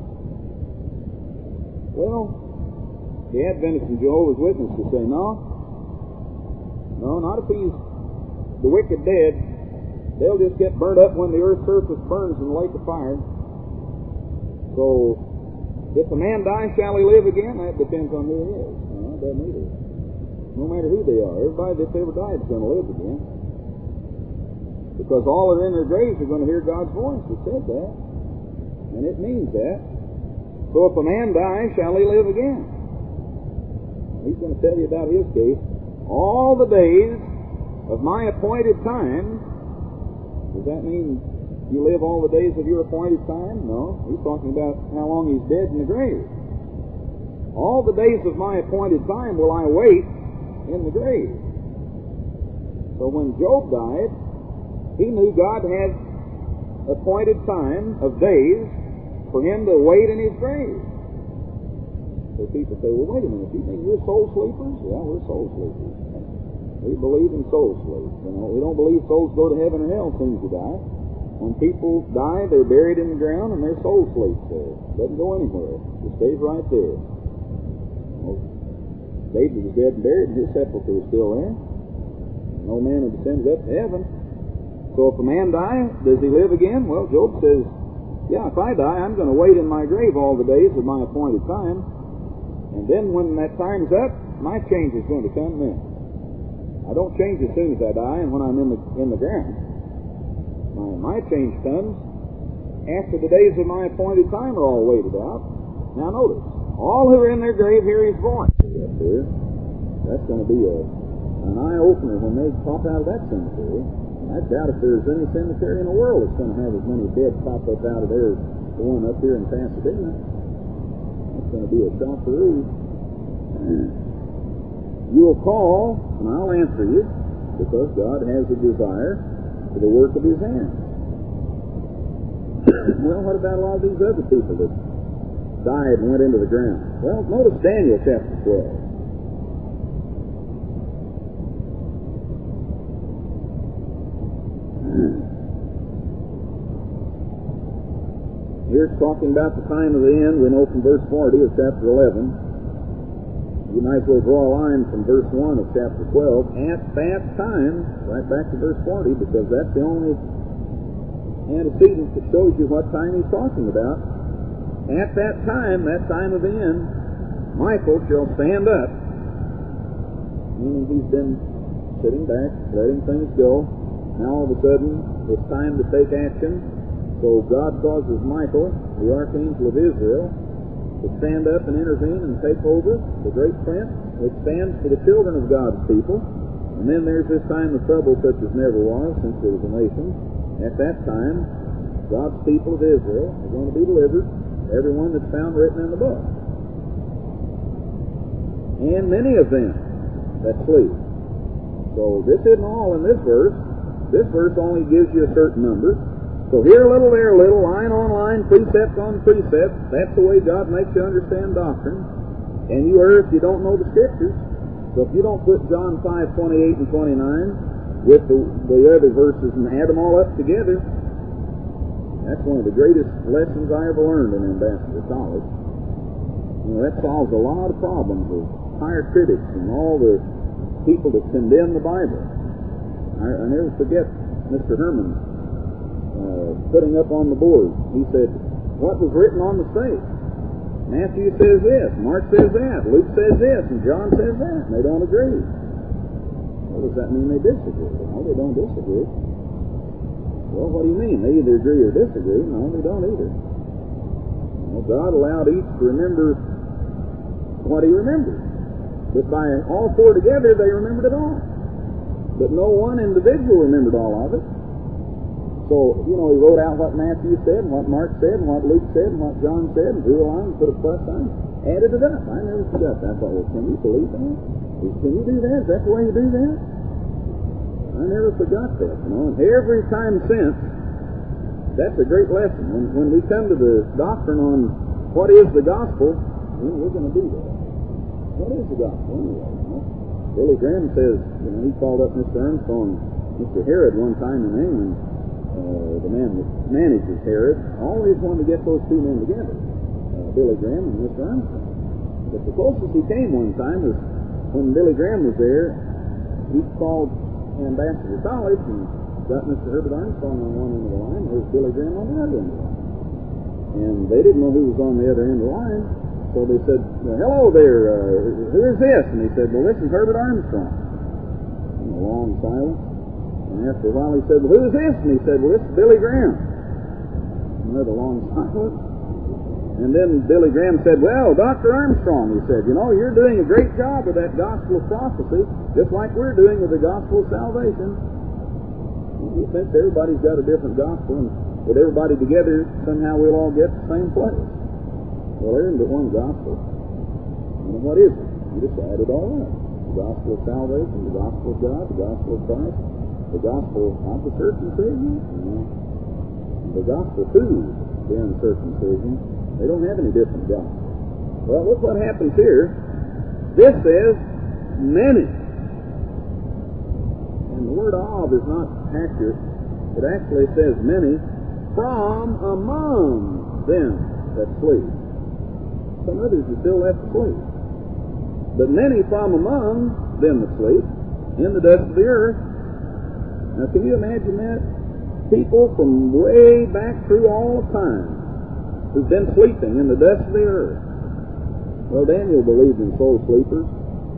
Well, the Adventists and Jehovah's Witnesses say no. No, not if he's the wicked dead. They'll just get burnt up when the earth's surface burns in the lake of fire. So, if a man dies, shall he live again? That depends on who he is. No, it doesn't either. No matter who they are. Everybody that's ever died is going to live again. Because all that are in their graves are going to hear God's voice. It said that. And it means that. So if a man dies, shall he live again? He's going to tell you about his case. All the days of my appointed time. Does that mean you live all the days of your appointed time? No. He's talking about how long he's dead in the grave. All the days of my appointed time will I wait in the grave. So when Job died, he knew God had appointed time of days for him to wait in his grave. So people say, well, wait a minute, you think we're soul sleepers? Yeah, we're soul sleepers. We believe in soul sleep. You know, we don't believe souls go to heaven or hell as soon as you die. When people die, they're buried in the ground and their soul sleeps there. Doesn't go anywhere. It stays right there. Well, David was dead and buried, and his sepulchre is still there. No man ascends up to heaven. So if a man dies, does he live again? Well, Job says, yeah, if I die, I'm going to wait in my grave all the days of my appointed time. And then when that time's up, my change is going to come then. I don't change as soon as I die and when I'm in the in the ground. My, my change comes after the days of my appointed time are all waited out. Now notice, all who are in their grave hear his voice. Up there. That's going to be a, an eye-opener when they pop out of that cemetery. And I doubt if there's any cemetery in the world that's going to have as many dead pop up out of there as the one up here in Pasadena. That's going to be a shockeroo. You'll call, and I'll answer you, because God has a desire for the work of his hands. Well, what about a lot of these other people that died and went into the ground? Well, notice Daniel chapter twelve. Here's talking about the time of the end. We know from verse forty of chapter eleven. You might as well draw a line from verse one of chapter twelve. At that time, right back to verse forty, because that's the only antecedent that shows you what time he's talking about. At that time, that time of the end, Michael shall stand up. Meaning he's been sitting back, letting things go. Now all of a sudden, it's time to take action. So God causes Michael, the archangel of Israel, to stand up and intervene and take over the great prince, which stands for the children of God's people. And then there's this time of trouble such as never was since there was a nation. At that time, God's people of Israel are going to be delivered, everyone that's found written in the book. And many of them that sleep. So this isn't all in this verse. This verse only gives you a certain number. So here a little, there a little, line on line, precept on precept. That's the way God makes you understand doctrine. And you err if you don't know the Scriptures. So if you don't put John five, twenty-eight and twenty-nine with the, the other verses and add them all up together, that's one of the greatest lessons I ever learned in Ambassador College. You know, that solves a lot of problems of higher critics and all the people that condemn the Bible. I, I never forget Mister Herman Uh, putting up on the board. He said, what was written on the stake? Matthew says this, Mark says that, Luke says this, and John says that, and they don't agree. Well, does that mean they disagree? No, they don't disagree. Well, what do you mean? They either agree or disagree. No, they don't either. Well, God allowed each to remember what he remembered. But by all four together, they remembered it all. But no one individual remembered all of it. So, you know, he wrote out what Matthew said, and what Mark said, and what Luke said, and what John said, and drew a line, put a plus sign, added it up. I never forgot that. I thought, well, can you believe that? Can you do that? Is that the way you do that? I never forgot that, you know. And every time since, that's a great lesson. When, when we come to the doctrine on what is the gospel, you know, we're going to do that. What is the gospel anyway? You know? Billy Graham says, you know, he called up Mister Armstrong, Mister Herod one time in England. Uh, the man that manages Herod always wanted to get those two men together, uh, Billy Graham and Mister Armstrong. But the closest he came one time was when Billy Graham was there. He called Ambassador College and got Mister Herbert Armstrong on one end of the line. There was Billy Graham on the other end of the line. And they didn't know who was on the other end of the line. So they said, hello there, uh, who is this? And he said, well, this is Herbert Armstrong. And a long silence. And after a while he said, well, who is this? And he said, well, this is Billy Graham. Another long silence. And then Billy Graham said, well, Doctor Armstrong, he said, you know, you're doing a great job with that gospel of prophecy, just like we're doing with the gospel of salvation. He thinks everybody's got a different gospel, and with everybody together, somehow we'll all get to the same place. Well, there isn't but one gospel. And what is it? You just add it all up. The gospel of salvation, the gospel of God, the gospel of Christ, the gospel of the circumcision, the gospel to the uncircumcision. They don't have any different gospel. Well, look what happens here. This says many. And the word of is not accurate. It actually says many from among them that sleep. Some others are still left asleep. But many from among them that sleep in the dust of the earth. Now, can you imagine that? People from way back through all of time who've been sleeping in the dust of the earth. Well, Daniel believed in soul sleepers.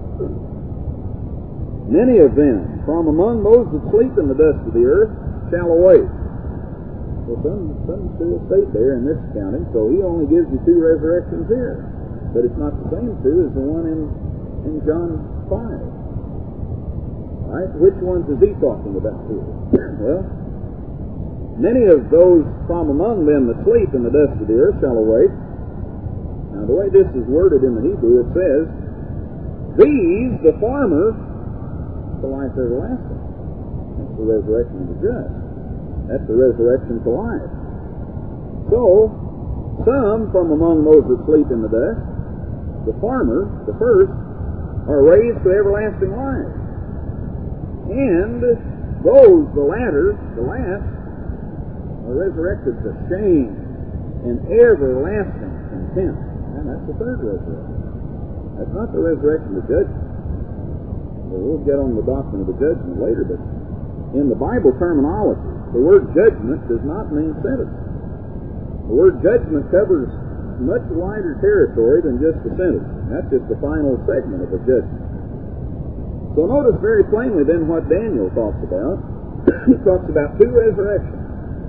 Many of them from among those that sleep in the dust of the earth shall awake. Well, some, some still stayed there in this accounting, so he only gives you two resurrections here. But it's not the same two as the one in, in John five. All right, which ones is he talking about here? Well, many of those from among them that sleep in the dust of the earth shall awake. Now, the way this is worded in the Hebrew, it says, these, the former, to life everlasting. That's the resurrection of the just. That's the resurrection to life. So, some from among those that sleep in the dust, the former, the first, are raised to everlasting life. And those, the latter, the last, are resurrected to shame and everlasting contempt. And that's the third resurrection. That's not the resurrection of judgment. Well, we'll get on the doctrine of the judgment later, but in the Bible terminology, the word judgment does not mean sentence. The word judgment covers much wider territory than just the sentence. That's just the final segment of a judgment. So notice very plainly then what Daniel talks about. He talks about two resurrections.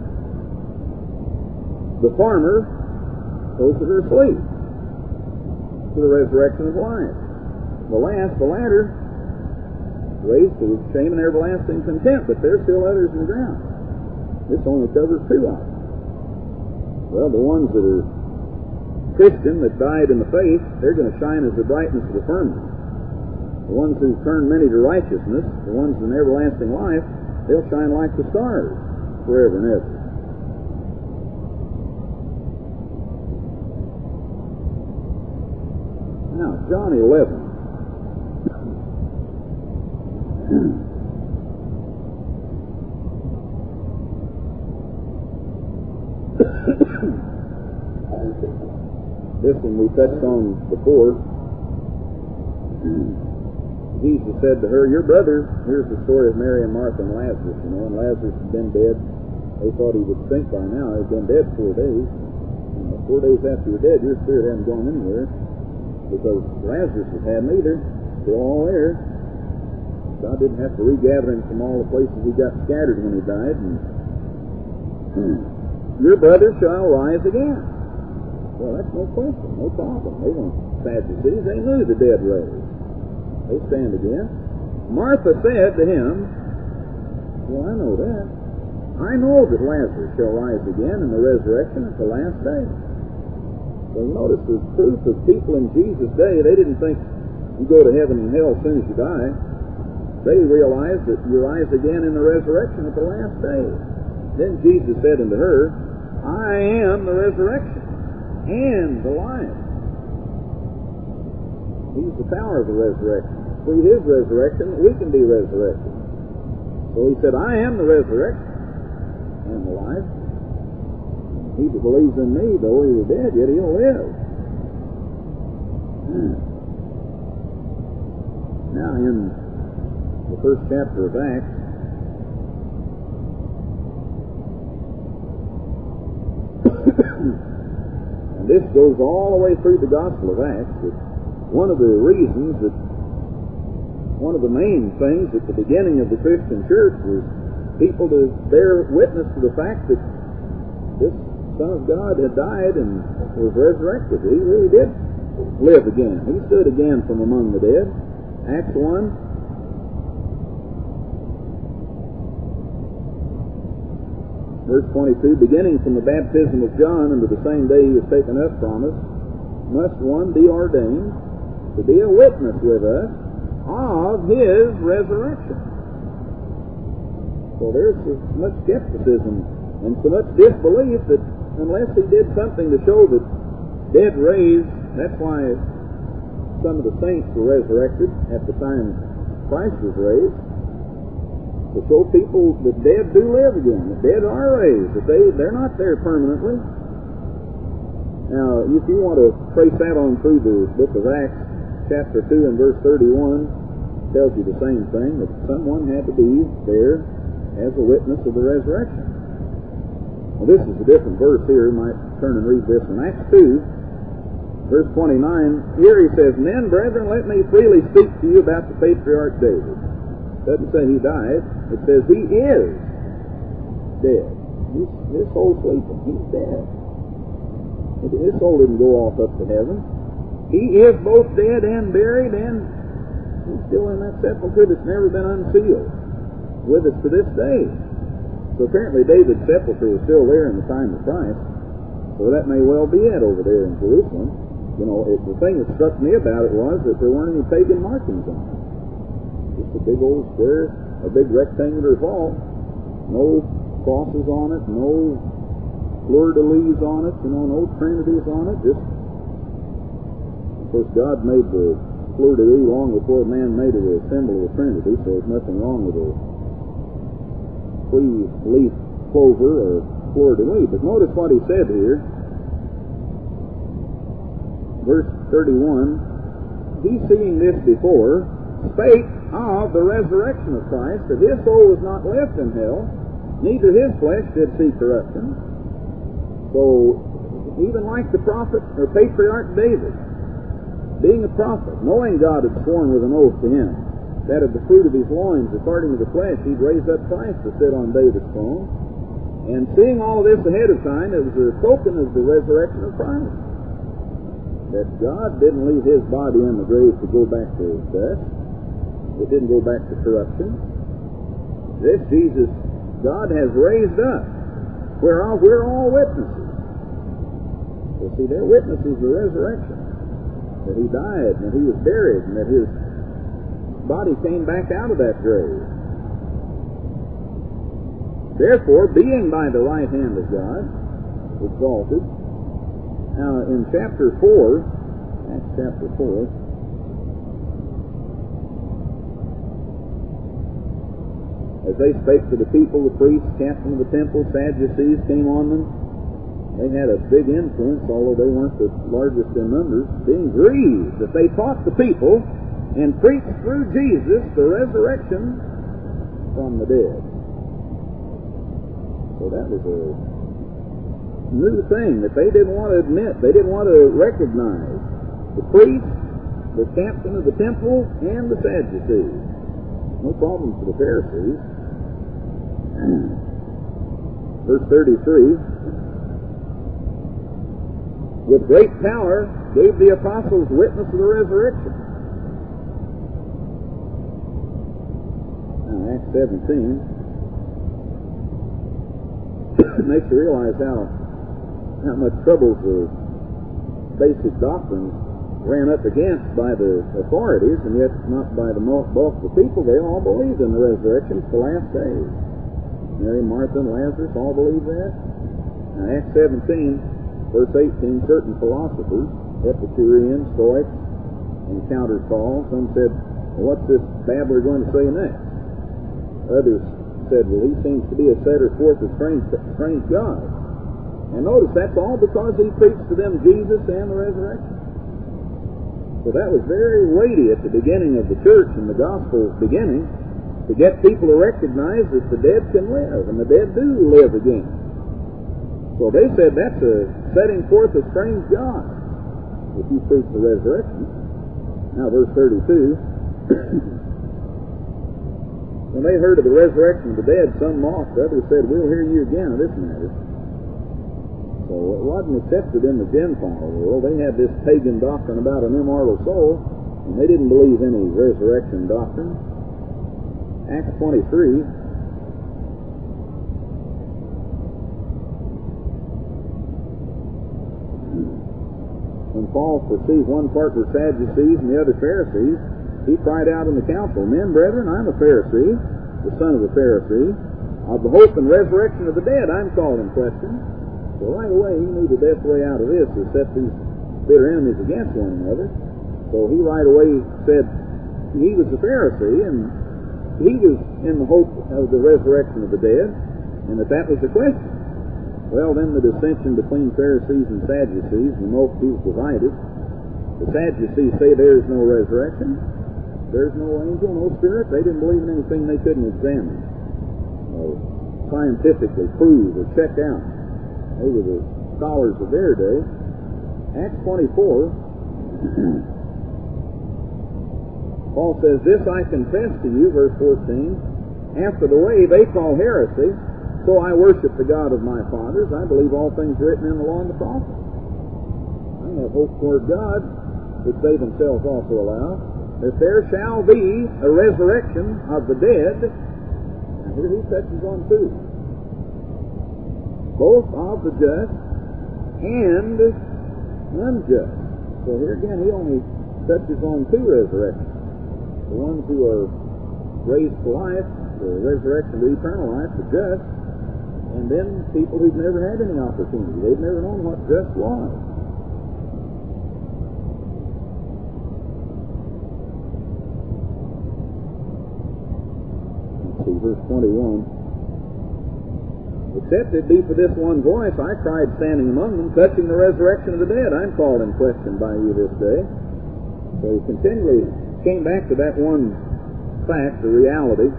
The former, those that are asleep, to the resurrection of life. The last, the latter, raised to shame and everlasting contempt, but there's still others in the ground. This only covers two of them. Well, the ones that are Christian, that died in the faith, they're going to shine as the brightness of the firmament. The ones who turn many to righteousness, the ones in everlasting life, they'll shine like the stars forever and ever. Now, John eleven. This one we touched on before. Jesus said to her, your brother, here's the story of Mary and Martha and Lazarus, you know, and Lazarus had been dead. They thought he would sink by now. He had been dead four days. You know, four days after you're dead, your spirit hadn't gone anywhere, because Lazarus was had neither. Still all there. God didn't have to regather him from all the places he got scattered when he died. And your brother shall rise again. Well, that's no question, no problem. They weren't Sadducees. They knew the dead rose. They stand again. Martha said to him, well, I know that. I know that Lazarus shall rise again in the resurrection at the last day. So notice the truth of people in Jesus' day, they didn't think you go to heaven and hell as soon as you die. They realized that you rise again in the resurrection at the last day. Then Jesus said unto her, I am the resurrection and the life. He's the power of the resurrection. Through his resurrection, we can be resurrected. So he said, I am the resurrection and the life. He that believes in me, though he were dead, yet he'll live. Now in the first chapter of Acts, and this goes all the way through the Gospel of Acts, that one of the reasons that, one of the main things at the beginning of the Christian church was people to bear witness to the fact that this Son of God had died and was resurrected. He really did live again. He stood again from among the dead. Acts one. Verse twenty-two, beginning from the baptism of John unto the same day he was taken up from us, must one be ordained to be a witness with us of His resurrection. So there's so much skepticism and so much disbelief that unless He did something to show that dead raised, that's why some of the saints were resurrected at the time Christ was raised, to show people that dead do live again, that dead are raised, that they, they're not there permanently. Now, if you want to trace that on through the book of Acts, chapter two and verse thirty-one, tells you the same thing, that someone had to be there as a witness of the resurrection. Well, this is a different verse here. You might turn and read this in Acts two, verse twenty-nine. Here he says, "Men, brethren, let me freely speak to you about the patriarch David." It doesn't say he died. It says he is dead. He's, his soul's sleeping. He's dead. His soul didn't go off up to heaven. He is both dead and buried, and he's still in that sepulchre that's never been unsealed with us to this day. So apparently David's sepulchre was still there in the time of Christ. So that may well be it over there in Jerusalem. You know, it, the thing that struck me about it was that there weren't any pagan markings on it. Just a big old square, a big rectangular vault. No crosses on it, no fleur-de-lis on it, you know, no trinities on it. Just, of course, God made the fleur-de-lis long before man made it a symbol of the Trinity, so there's nothing wrong with a three-leaf clover or fleur-de-lis. But notice what he said here. Verse thirty-one, "He, seeing this before, spake of the resurrection of Christ, that his soul was not left in hell, neither his flesh did see corruption." So, even like the prophet or patriarch David, being a prophet, knowing God had sworn with an oath to him that of the fruit of his loins, according to the flesh, he'd raise up Christ to sit on David's throne, and seeing all of this ahead of time, it was a token of the resurrection of Christ. That God didn't leave his body in the grave to go back to dust. It didn't go back to corruption. This Jesus, God has raised up, whereof we're all witnesses. So see, they're witnesses of the resurrection. That he died, and that he was buried, and that his body came back out of that grave. Therefore, being by the right hand of God, exalted. Now, in chapter four, Acts chapter four, as they spake to the people, the priests, captain of the temple, Sadducees came on them. They had a big influence, although they weren't the largest in numbers, being grieved that they taught the people and preached through Jesus the resurrection from the dead. So that was a new thing that they didn't want to admit. They didn't want to recognize. The priest, the captain of the temple, and the Sadducees. No problem for the Pharisees. Verse thirty-three, "With great power gave the apostles witness of the resurrection." Now, Acts seventeen makes you realize how how much trouble the basic doctrines ran up against by the authorities, and yet not by the bulk of the people. They all believed in the resurrection for the last days. Mary, Martha, and Lazarus all believed that. Now, Acts seventeen, verse eighteen, certain philosophers, Epicureans, Stoics, encountered Paul. Some said, "Well, what's this babbler going to say next?" Others said, "Well, he seems to be a setter forth of strange, strange gods." And notice, that's all because he preached to them Jesus and the resurrection. So that was very weighty at the beginning of the church and the gospel's beginning, to get people to recognize that the dead can live, and the dead do live again. So they said that's a setting forth of strange gods if you preach the resurrection. Now, verse thirty-two, "When they heard of the resurrection of the dead, some mocked, others said, 'We'll hear you again of this matter.'" So it wasn't accepted in the Gentile world. They had this pagan doctrine about an immortal soul, and they didn't believe any resurrection doctrine. Acts twenty-three, when Paul perceived one part were Sadducees and the other Pharisees, he cried out in the council, Men, brethren, I'm a Pharisee, the son of a Pharisee. Of the hope and resurrection of the dead, I'm called in question. So right away, he knew the best way out of this is set these bitter enemies against one another. So he right away said he was a Pharisee, and he was in the hope of the resurrection of the dead, and that that was the question. Well, then the dissension between Pharisees and Sadducees, the multitude was divided. The Sadducees say there is no resurrection, there's no angel, no spirit. They didn't believe in anything they couldn't examine, or scientifically prove or check out. They were the scholars of their day. Acts twenty-four, Paul says, This I confess to you, verse fourteen, after the way they call heresy, so I worship the God of my fathers. I believe all things written in the law and the prophets. I have hope toward God, which they themselves also allow, that there shall be a resurrection of the dead. Now here he touches on two. Both of the just and unjust. So here again he only touches on two resurrections. The ones who are raised to life, the resurrection to eternal life, the just, and then people who've never had any opportunity. They've never known what just was. Let's see, verse twenty-one. Except it be for this one voice, I cried standing among them, touching the resurrection of the dead. I'm called in question by you this day. So he continually came back to that one fact, the reality.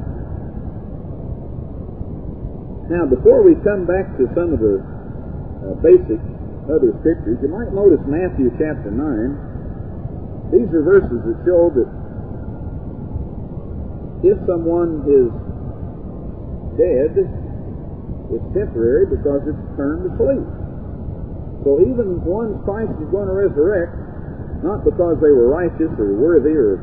Now, before we come back to some of the uh, basic other scriptures, you might notice Matthew chapter nine. These are verses that show that if someone is dead, it's temporary because it's turned to sleep. So even once Christ is going to resurrect, not because they were righteous or worthy or...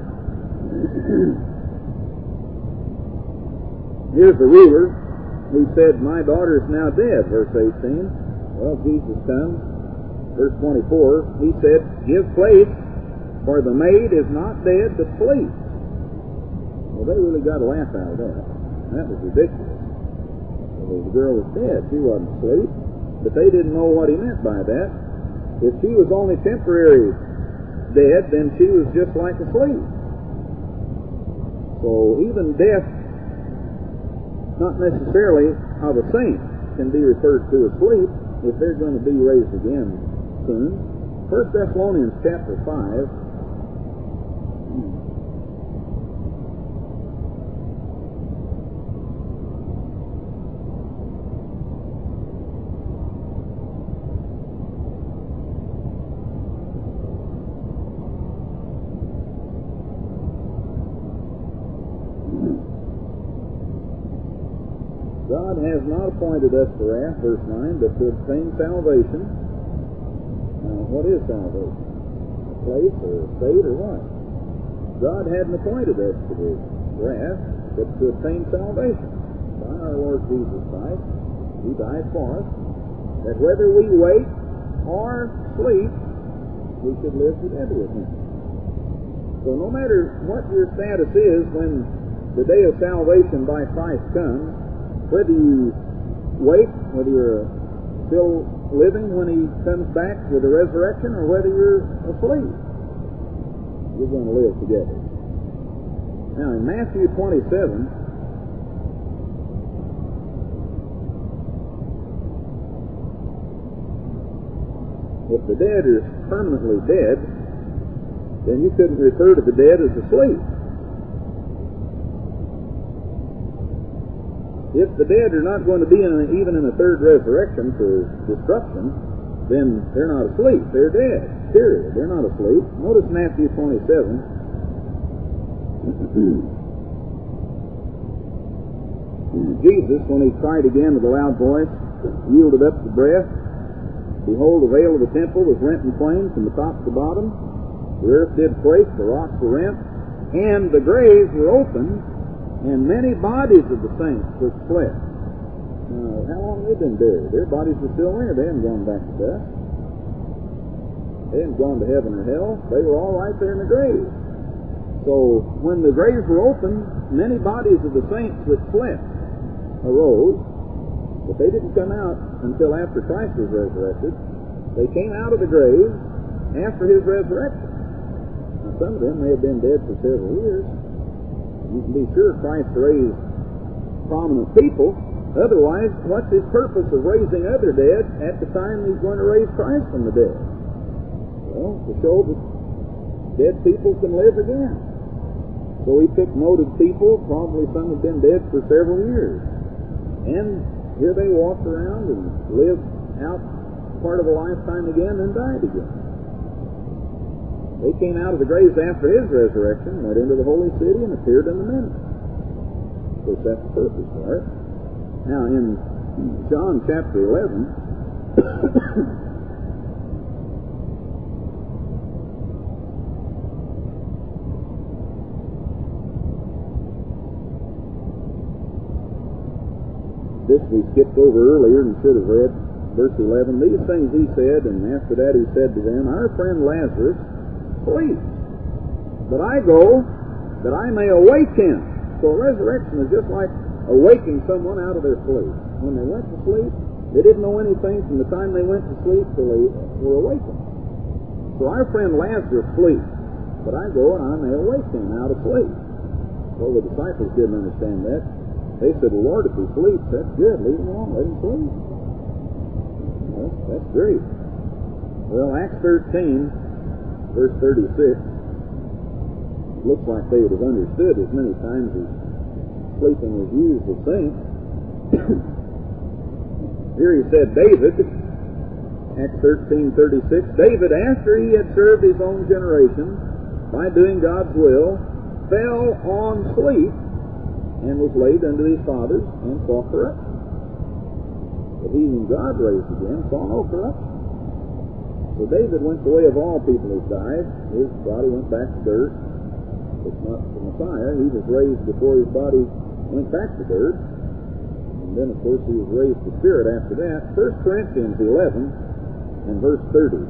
Here's the ruler who said, My daughter is now dead, verse eighteen. Well, Jesus comes, verse twenty-four, he said, Give place, for the maid is not dead, but sleeps. Well, they really got a laugh out of that. That was ridiculous. Well, the girl was dead. She wasn't asleep. But they didn't know what he meant by that. If she was only temporary dead, then she was just like asleep. So even death, not necessarily of a saint, can be referred to as sleep if they're going to be raised again soon. First Thessalonians chapter five. God has not appointed us to wrath, verse nine, but to obtain salvation. Now, what is salvation? A place or a state or what? God hadn't appointed us to the wrath, but to obtain salvation by our Lord Jesus Christ. He died for us, that whether we wake or sleep, we should live together with Him. So no matter what your status is when the day of salvation by Christ comes, whether you wake, whether you're still living when He comes back with the resurrection, or whether you're asleep, you're going to live together. Now, in Matthew twenty-seven, if the dead is permanently dead, then you couldn't refer to the dead as asleep. If the dead are not going to be in a, even in a third resurrection for destruction, then they're not asleep. They're dead. Period. They're not asleep. Notice Matthew twenty-seven. Jesus, when He cried again with a loud voice, yielded up the breath. Behold, the veil of the temple was rent in twain from the top to the bottom. The earth did quake, the rocks were rent, and the graves were opened, and many bodies of the saints took flesh. Now, how long have they been buried? Their bodies were still there. They hadn't gone back to death. They hadn't gone to heaven or hell. They were all right there in the grave. So when the graves were opened, many bodies of the saints that slept arose, but they didn't come out until after Christ was resurrected. They came out of the grave after his resurrection. Now, some of them may have been dead for several years. You can be sure Christ raised prominent people. Otherwise, what's his purpose of raising other dead at the time he's going to raise Christ from the dead? Well, to show that dead people can live again. So he took noted people, probably some had been dead for several years. And here they walked around and lived out part of a lifetime again and died again. They came out of the graves after his resurrection, went into the holy city, and appeared in the ministry. Of course, that's the purpose for it. Now, in John chapter eleven, this we skipped over earlier and should have read. Verse eleven, these things he said, and after that he said to them, our friend Lazarus sleeps, but I go that I may awake him. So resurrection is just like awaking someone out of their sleep. When they went to sleep, they didn't know anything from the time they went to sleep till they were awakened. So our friend Lazarus sleeps, but I go and I may awake him out of sleep. Well, the disciples didn't understand that. They said, well, Lord, if he sleeps, that's good. Leave him alone. Let him sleep. Well, that's great. Well, Acts thirteen, verse thirty-six, it looks like they would have understood as many times as sleeping was used with saints. Here he said, David, Acts thirteen, thirty-six, David, after he had served his own generation by doing God's will, fell on sleep, and was laid unto his fathers, and saw corruption. But he whom God raised again saw no corruption. So David went the way of all people who died. His body went back to dirt. It's not the Messiah. He was raised before his body went back to dirt. And then, of course, he was raised to spirit after that. First Corinthians eleven and verse thirty.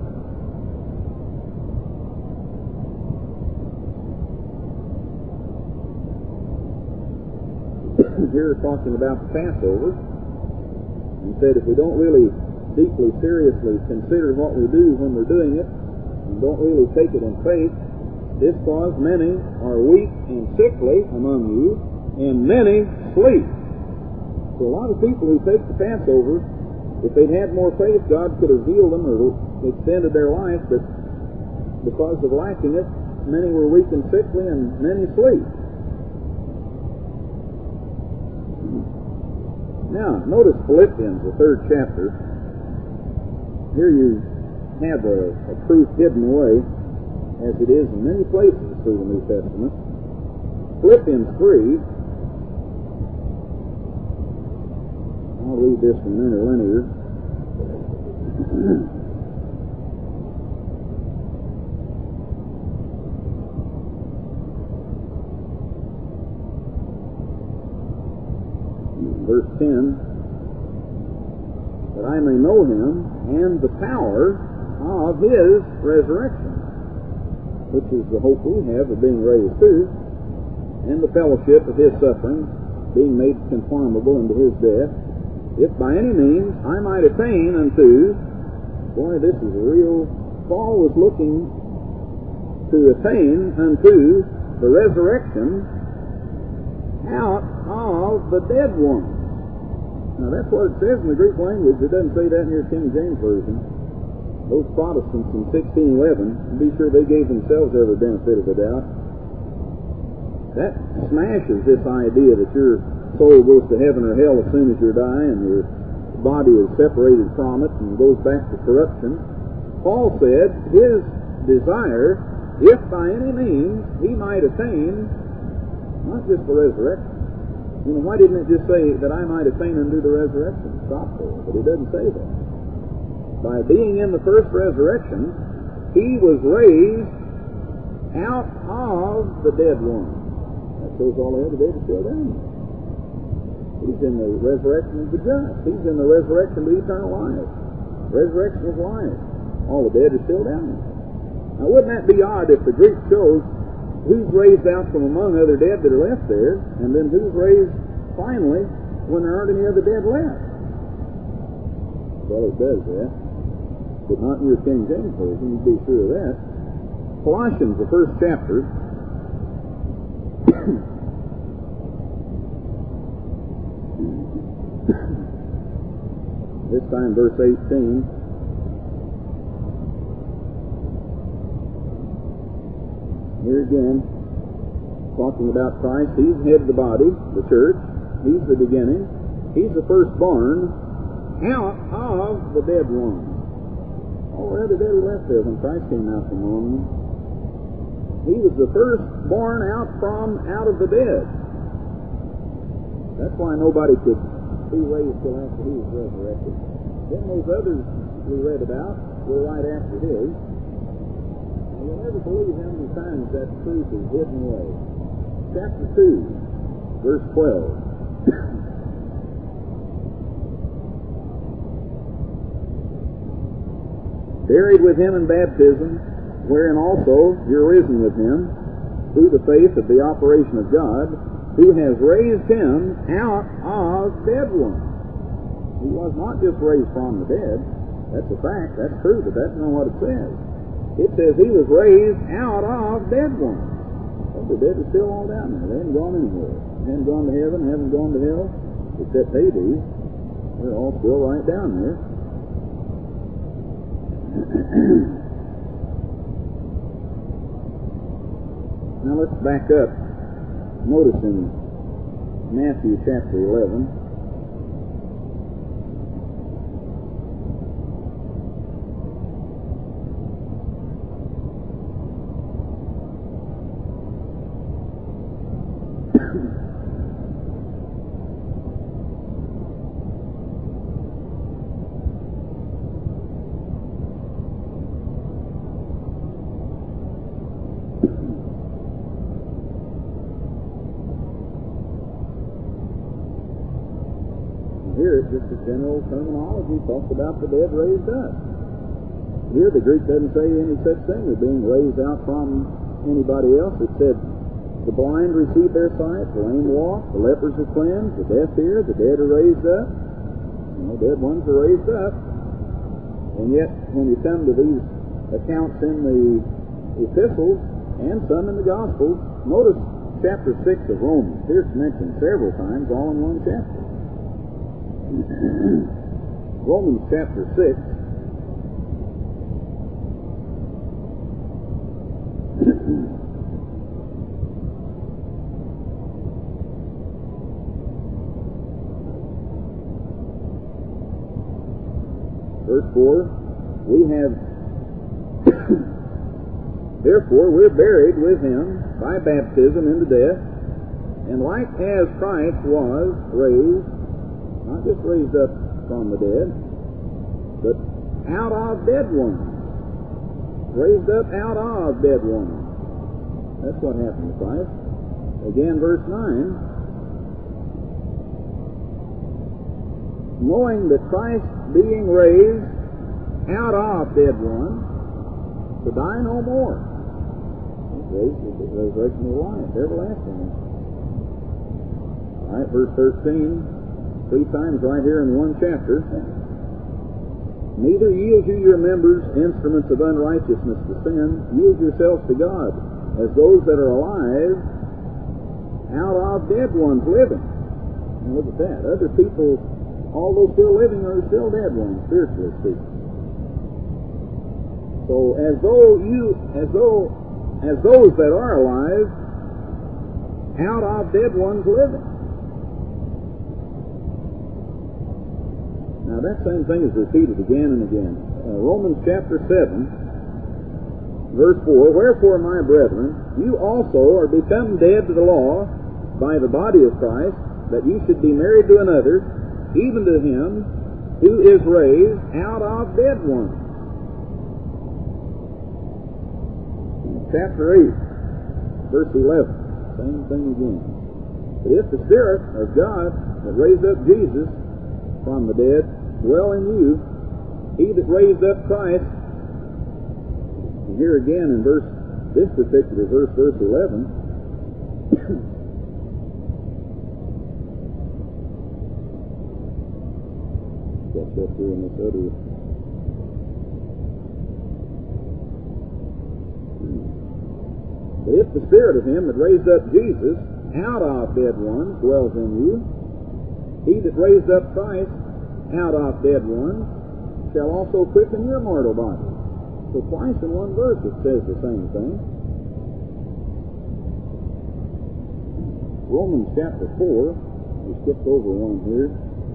Here talking about the Passover, and said if we don't really deeply, seriously consider what we do when we're doing it, and don't really take it in faith, this cause many are weak and sickly among you, and many sleep. So a lot of people who take the Passover, if they'd had more faith, God could have healed them or extended their life, but because of lacking it, many were weak and sickly, and many sleep. Now, notice Philippians, the third chapter. Here you have a, a truth hidden away, as it is in many places through the New Testament. Philippians three. I'll read this from interlinear. Verse ten, that I may know him and the power of his resurrection, which is the hope we have of being raised to, and the fellowship of his sufferings, being made conformable unto his death, if by any means I might attain unto, boy, this is a real, Paul was looking to attain unto the resurrection out of the dead one. Now that's what it says in the Greek language. It doesn't say that in your King James Version. Those Protestants in sixteen eleven, be sure they gave themselves every benefit of the doubt. That smashes this idea that your soul goes to heaven or hell as soon as you die and your body is separated from it and goes back to corruption. Paul said his desire, if by any means he might attain, not just the resurrection. You know, why didn't it just say that I might attain unto the resurrection? Stop there. But it doesn't say that. By being in the first resurrection, he was raised out of the dead one. That shows all the other dead is still down there. He's in the resurrection of the just. He's in the resurrection of eternal life. Resurrection of life. All the dead are still down there. Now, wouldn't that be odd if the Greek shows who's raised out from among other dead that are left there, and then who's raised finally when there aren't any other dead left? Well, it does that, but not in your King James Version, you'd be sure of that. Colossians, the first chapter. This time, verse eighteen. Here again, talking about Christ. He's the head of the body, the church. He's the beginning. He's the firstborn out of the dead ones. All the other dead were left there when Christ came out from among them. He was the firstborn out from out of the dead. That's why nobody could be raised till after he was resurrected. Then those others we read about were right after his. And you'll never believe how many times that truth is hidden away. Chapter two, verse twelve. Buried with him in baptism, wherein also you're risen with him, through the faith of the operation of God, who has raised him out of dead ones. He was not just raised from the dead. That's a fact. That's true, but that's not what it says. It says he was raised out of dead ones. Well, the dead are still all down there. They haven't gone anywhere. They haven't gone to heaven, haven't gone to hell, except Hades. They're all still right down there. Now let's back up. Notice in Matthew chapter eleven. Here it's just a general terminology, talks about the dead raised up. Here the Greek doesn't say any such thing as being raised out from anybody else. It said the blind receive their sight, the lame walk, the lepers are cleansed, the deaf hear, the dead are raised up. You know, dead ones are raised up. And yet, when you come to these accounts in the epistles and some in the Gospels, notice chapter six of Romans. Here's mentioned several times, all in one chapter. Romans chapter six. Verse four, we have therefore we're buried with him by baptism into death, and like as Christ was raised, not just raised up from the dead, but out of dead ones. Raised up out of dead ones. That's what happened to Christ. Again, verse nine. Knowing that Christ, being raised out of dead ones, to die no more. Raised the resurrection of life, everlasting. All right, verse thirteen. Three times right here in one chapter. Neither yield you your members instruments of unrighteousness to sin. Yield yourselves to God as those that are alive out of dead ones living. And look at that. Other people, although still living, are still dead ones, spiritually speaking. So as though you, as though, as those that are alive out of dead ones living. Now that same thing is repeated again and again. Uh, Romans chapter seven, verse four, wherefore, my brethren, you also are become dead to the law by the body of Christ, that you should be married to another, even to him who is raised out of dead ones. Chapter eight, verse eleven, same thing again. But if the Spirit of God that raised up Jesus from the dead dwell in you, he that raised up Christ here again in verse, this particular verse, verse eleven, got that here in this other. But if the Spirit of him that raised up Jesus out of dead ones dwells in you, he that raised up Christ out of dead ones shall also quicken your mortal body. So twice in one verse it says the same thing. Romans chapter four, we skipped over one here.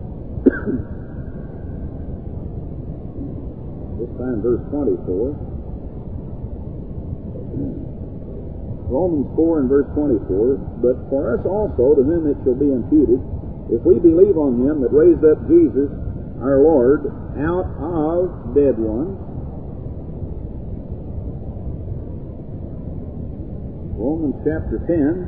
This time verse twenty-four. Romans four and verse twenty-four, but for us also, to whom it shall be imputed, if we believe on him that raised up Jesus, our Lord, out of dead ones. Romans chapter ten.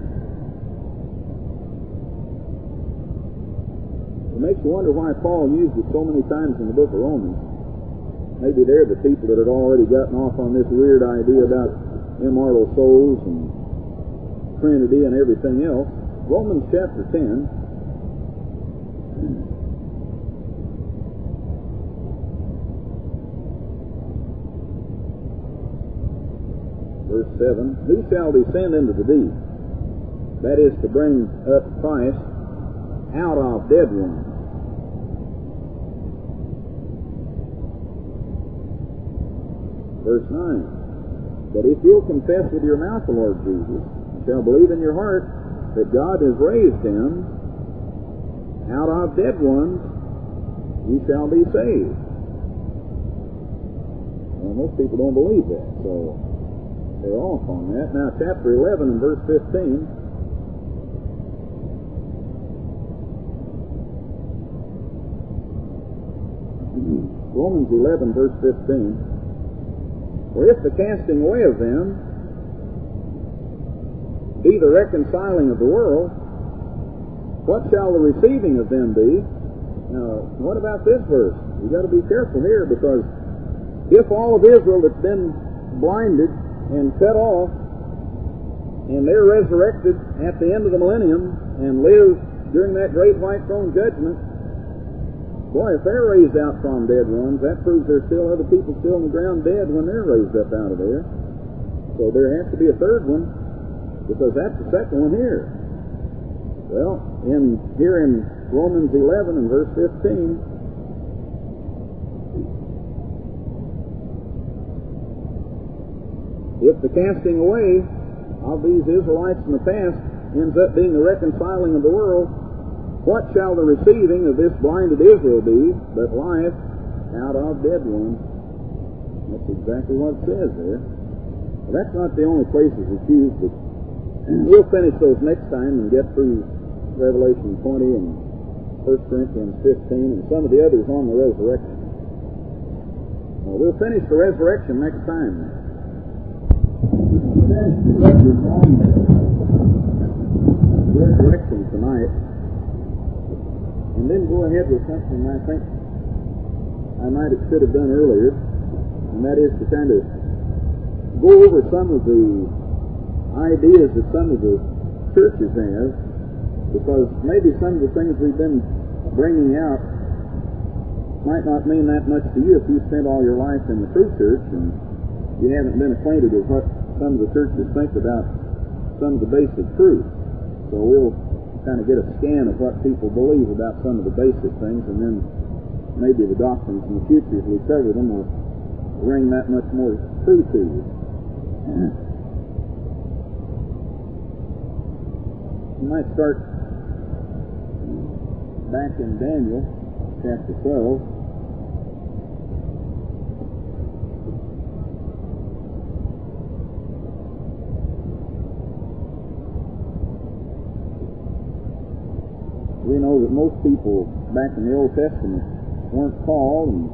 It makes you wonder why Paul used it so many times in the book of Romans. Maybe they're the people that had already gotten off on this weird idea about immortal souls and Trinity and everything else. Romans chapter ten. Verse seven. Who shall descend into the deep? That is to bring up Christ out of dead ones. Verse nine. But if you'll confess with your mouth the Lord Jesus, and shall believe in your heart that God has raised him out of dead ones, you shall be saved. Well, most people don't believe that, so they're off on that. Now, chapter eleven and verse fifteen. Romans eleven, verse fifteen. For if the casting away of them be the reconciling of the world, what shall the receiving of them be? Now, what about this verse? You've got to be careful here, because if all of Israel that's been blinded and cut off, and they're resurrected at the end of the millennium and live during that great white throne judgment, boy, if they're raised out from dead ones, that proves there's still other people still in the ground dead when they're raised up out of there. So there has to be a third one, because that's the second one here. Well, in here in Romans eleven and verse fifteen, if the casting away of these Israelites in the past ends up being the reconciling of the world, what shall the receiving of this blinded Israel be but life out of dead ones? That's exactly what it says there. Well, that's not the only places it's used, but we'll finish those next time and get through Revelation twenty and First Corinthians fifteen and some of the others on the resurrection. Well, we'll finish the resurrection next time. Resurrection tonight. And then go ahead with something I think I might have should have done earlier, and that is to kind of go over some of the ideas that some of the churches have, because maybe some of the things we've been bringing out might not mean that much to you if you spent all your life in the true church and you haven't been acquainted with what some of the churches think about some of the basic truths. So we'll kind of get a scan of what people believe about some of the basic things, and then maybe the doctrines in the future, as we cover them, will ring that much more true to you. You might start back in Daniel chapter twelve. We know that most people back in the Old Testament weren't called, and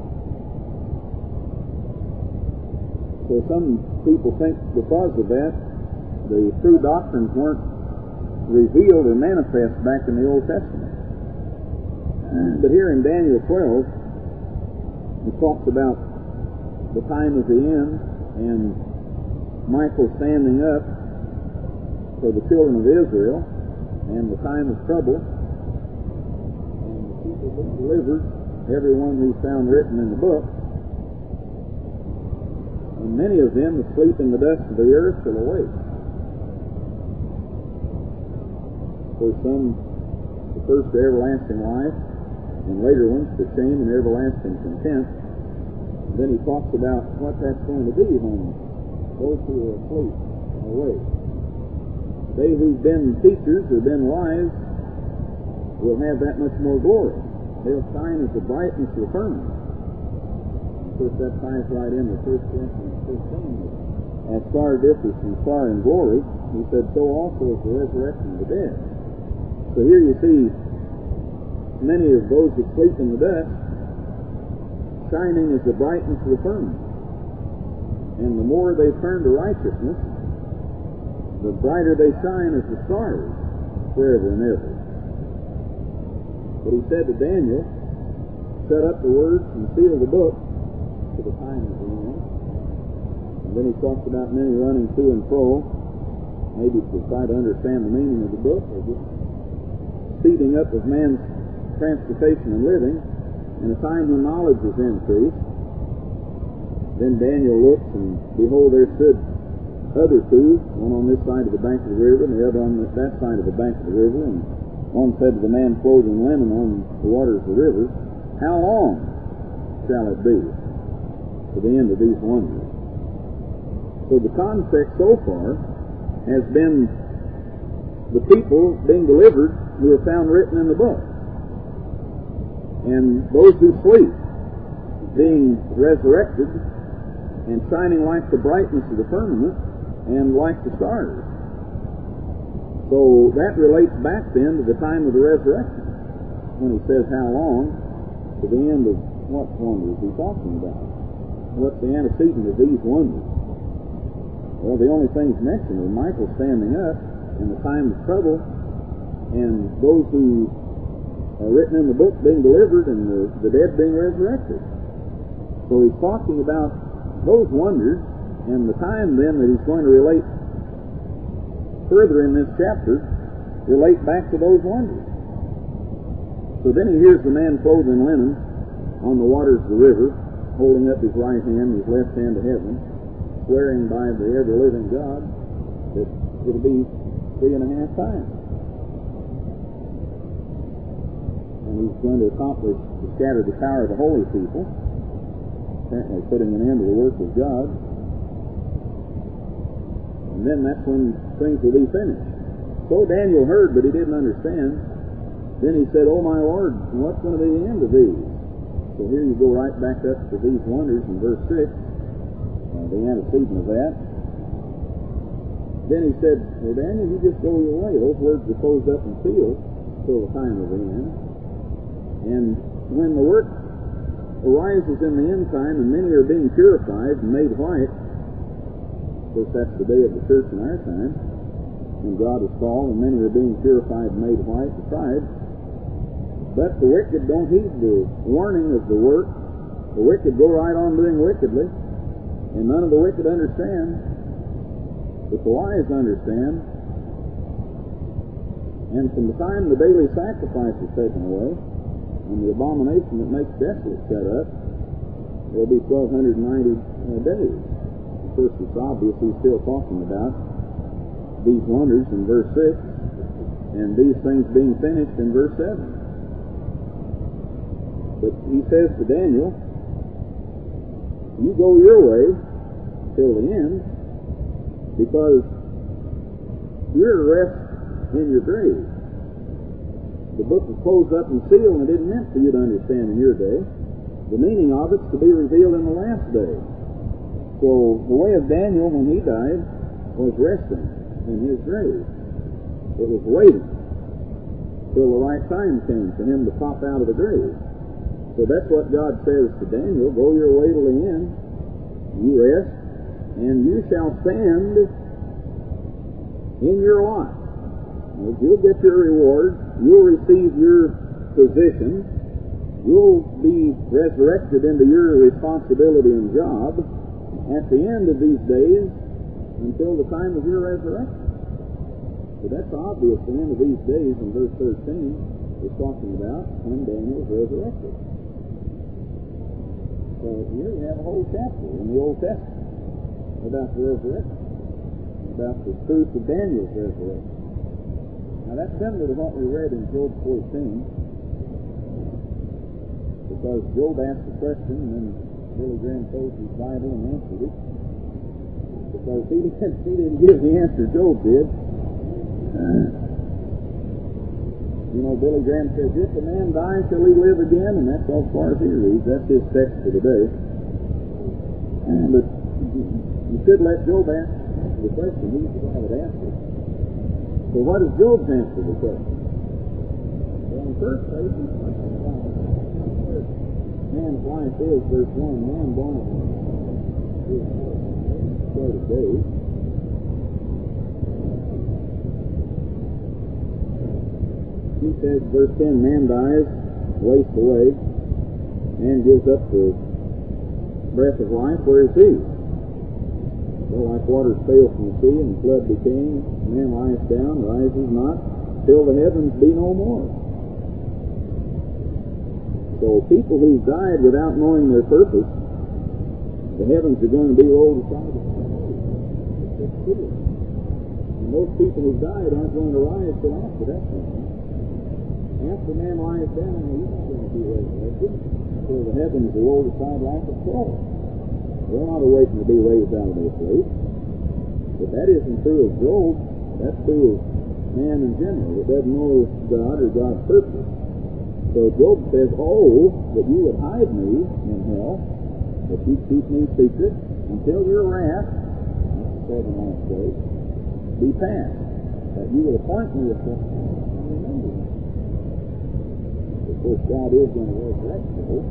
so some people think because of that the true doctrines weren't revealed or manifest back in the Old Testament. But here in Daniel twelve, it talks about the time of the end and Michael standing up for the children of Israel and the time of trouble, and the people being delivered, everyone who's found written in the book, and many of them asleep in the dust of the earth shall awake. For some, the first to everlasting life, and later ones to shame and everlasting contempt. And then he talks about what that's going to be when those who are asleep are awake. They who've been teachers or been wise will have that much more glory. They'll shine as the brightness of the firmament. Of course, that ties right in with First Corinthians fifteen. As star differs from star in glory, he said, so also is the resurrection of the dead. So here you see many of those who sleep in the dust shining as the brightness of the firmament. And the more they turn to righteousness, the brighter they shine as the stars forever and ever. But he said to Daniel, shut up the words and seal the book to the time of the end. And then he talks about many running to and fro, maybe to try to understand the meaning of the book, or just speeding up of man's transportation and living, in a time when knowledge is increased. Then Daniel looks, and behold, there stood other two, one on this side of the bank of the river, and the other on that side of the bank of the river. And one said to the man clothed in linen on the waters of the river, how long shall it be to the end of these wonders? So the context so far has been the people being delivered who are found written in the book, and those who sleep being resurrected and shining like the brightness of the firmament and like the stars. So that relates back then to the time of the resurrection, when he says how long, to the end of what wonders he's talking about. What's the antecedent of these wonders? Well, the only things mentioned are Michael standing up in the time of trouble, and those who are written in the book being delivered, and the, the dead being resurrected. So he's talking about those wonders, and the time then that he's going to relate further in this chapter relate back to those wonders. So then he hears the man clothed in linen on the waters of the river, holding up his right hand, his left hand to heaven, swearing by the ever-living God that it'll be three and a half times. And he's going to accomplish to scatter the power of the holy people, apparently putting an end to the work of God. And then that's when things will be finished. So Daniel heard, but he didn't understand. Then he said, oh my Lord, what's going to be the end of these? So here you go right back up to these wonders in verse six, uh, the antecedent of that. Then he said, well Daniel, you just go your way. Those words are closed up and sealed till the time of the end. And when the work arises in the end time, and many are being purified and made white, of course that's the day of the church in our time, when God is called, and many are being purified and made white and tried. But the wicked don't heed the warning of the work. The wicked go right on doing wickedly, and none of the wicked understand, but the wise understand. And from the time the daily sacrifice is taken away, and the abomination that makes desolate set up, there will be twelve ninety uh, days. Of course, it's obvious he's still talking about these wonders in verse six, and these things being finished in verse seven. But he says to Daniel, you go your way till the end, because you're to rest in your grave. The book was closed up and sealed, and it isn't meant for you to understand in your day. The meaning of it's to be revealed in the last day. So the way of Daniel when he died was resting in his grave. It was waiting till the right time came for him to pop out of the grave. So that's what God says to Daniel, go your way till the end, you rest, and you shall stand in your lot. You'll get your reward, you'll receive your position, you'll be resurrected into your responsibility and job. At the end of these days, until the time of your resurrection. So that's obvious. The end of these days in verse thirteen is talking about when Daniel is resurrected. So here you have a whole chapter in the Old Testament about the resurrection, about the truth of Daniel's resurrection. Now that's similar to what we read in Job fourteen, because Job asked the question and then Billy Graham closed his Bible and answered it, because he didn't, he didn't give the answer Job did. You know, Billy Graham says, if a man dies, shall he live again? And that's as far as he reads. That's his text for today. But you should let Job answer the question. He's the guy that answered. So what is Job's answer to the question? Well, in the first place, man of life is, verse one, man born of his start of days. He says, verse ten, man dies, wastes away, man gives up the breath of life. Where is he? Well, like waters fail from the sea and the flood decaying, man lies down, rises not, till the heavens be no more. So people who've died without knowing their purpose, the heavens are going to be rolled aside. And most people who've died aren't going to rise till after that time. After man lies down, he's not going to be resurrected until the heavens are rolled aside like a scroll. They're not awaiting to be raised out of their sleep. But that isn't true of Job. That's true of man in general that doesn't know God or God's purpose. So Job says, oh, that you would hide me in hell, that you keep me secret until your wrath, that's the seven last days, be past, that you would appoint me a successor and remember me. Of course, God is going to resurrect Job.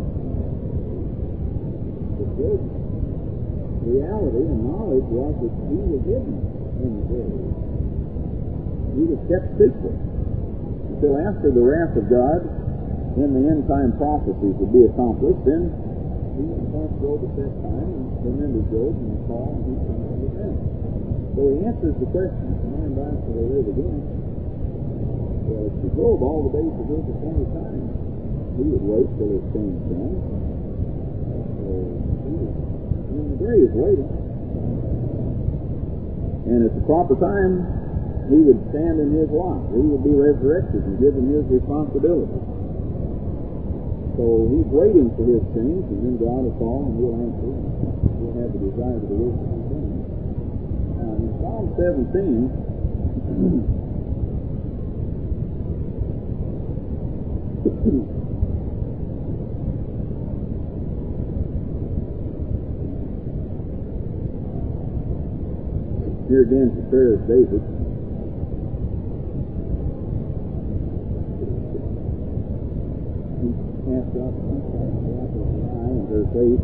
But Job's reality and knowledge was that he was hidden in the grave. He was kept secret until after the wrath of God in the end time prophecies would be accomplished. Then he would appoint Job at that time and remember Job and call and he's going to repent. So he answers the question, if a man dies, shall they live again? Well, to Job, all the days of his appointed time, he would wait till his change done. So he was in the grave waiting. And at the proper time, he would stand in his lot. He would be resurrected and given his responsibility. So he's waiting for his change, and then God will call and he'll answer, and he'll have the desire to work with his change. Now, in Psalm seventeen, here again is the prayer of David. Asked God to in verse eight.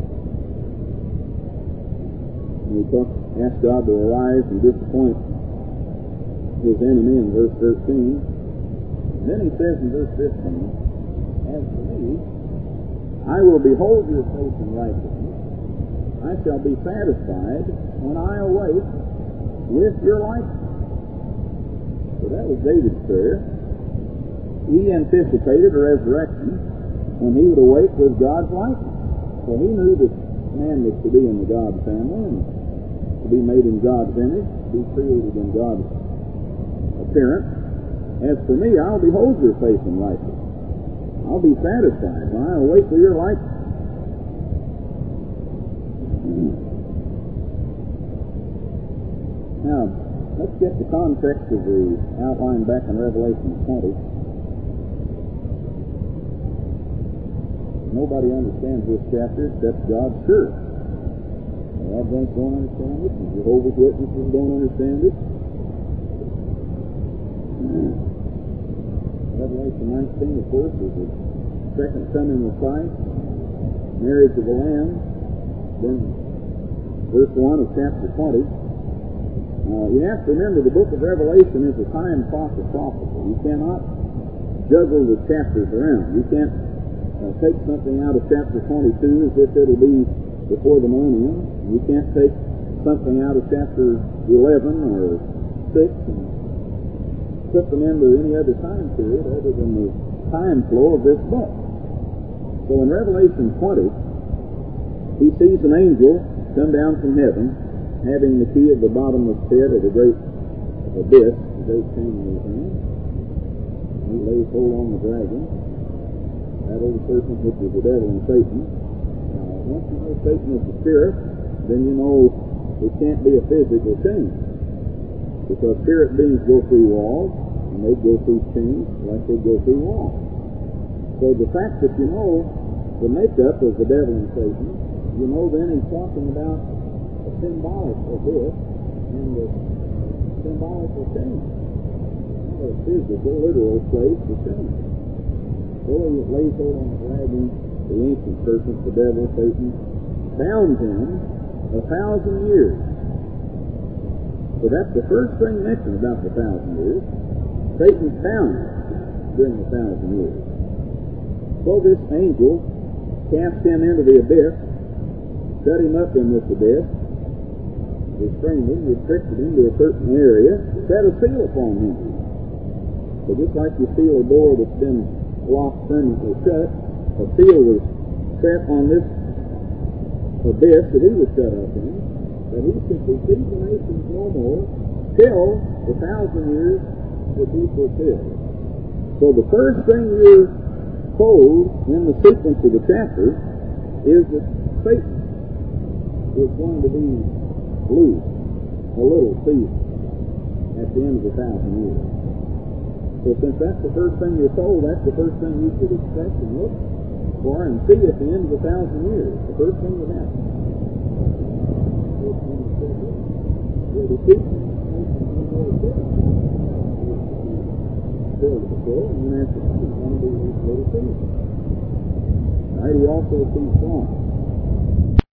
And he asked God to arise and disappoint his enemy in verse thirteen. And then he says in verse fifteen, as for me, I will behold your face in righteousness. I shall be satisfied when I awake with your likeness. So that was David's prayer. He anticipated a resurrection when he would awake with God's likeness. So he knew that man was to be in the God family and to be made in God's image, to be created in God's appearance. As for me, I'll behold your face in righteousness. I'll be satisfied when I awake with your likeness. Now, let's get the context of the outline back in Revelation twenty. Nobody understands this chapter except God's church. The Adventists don't understand it, and Jehovah's Witnesses don't understand it. Revelation nineteen, of course, is the second coming of Christ, marriage of the Lamb. Then verse one of chapter twenty. Uh, you have to remember the book of Revelation is a time clock of prophecy. You cannot juggle the chapters around. You can't uh, take something out of chapter twenty-two as if it'll be before the millennium. You can't take something out of chapter eleven or six and put them into any other time period other than the time flow of this book. So in Revelation twenty, he sees an angel come down from heaven, having the key of the bottomless pit of the great abyss, the great chain in his hand. He lays hold on the dragon, that old serpent which is the devil and Satan. Uh, once you know Satan is the spirit, then you know it can't be a physical change. Because spirit beings go through walls, and they go through chains like they go through walls. So the fact that you know the makeup of the devil and Satan, you know then he's talking about a symbolic of this and the symbolic of change. Not a physical, literal place to change. So he lays hold on the dragon, the ancient serpent, the devil, Satan, bound him a thousand years. So that's the first thing mentioned about the thousand years. Satan's bound during the thousand years. So this angel cast him into the abyss, shut him up in this abyss, restrained him, restricted him to a certain area, set a seal upon him. So just like you seal a door that's been locked permanently shut, a seal was set on this abyss that he was shut up in, that he should deceive the nations no more till the thousand years would be fulfilled. So the first thing you're told in the sequence of the chapter is that Satan is going to be loose, a little season, at the end of the thousand years. So since that's the first thing you're told, that's the first thing you should expect and look for and see at the end of the thousand years. The first thing that happens. The season filled before, and then after that, he's going to be this little season. Right? He also sees wrong.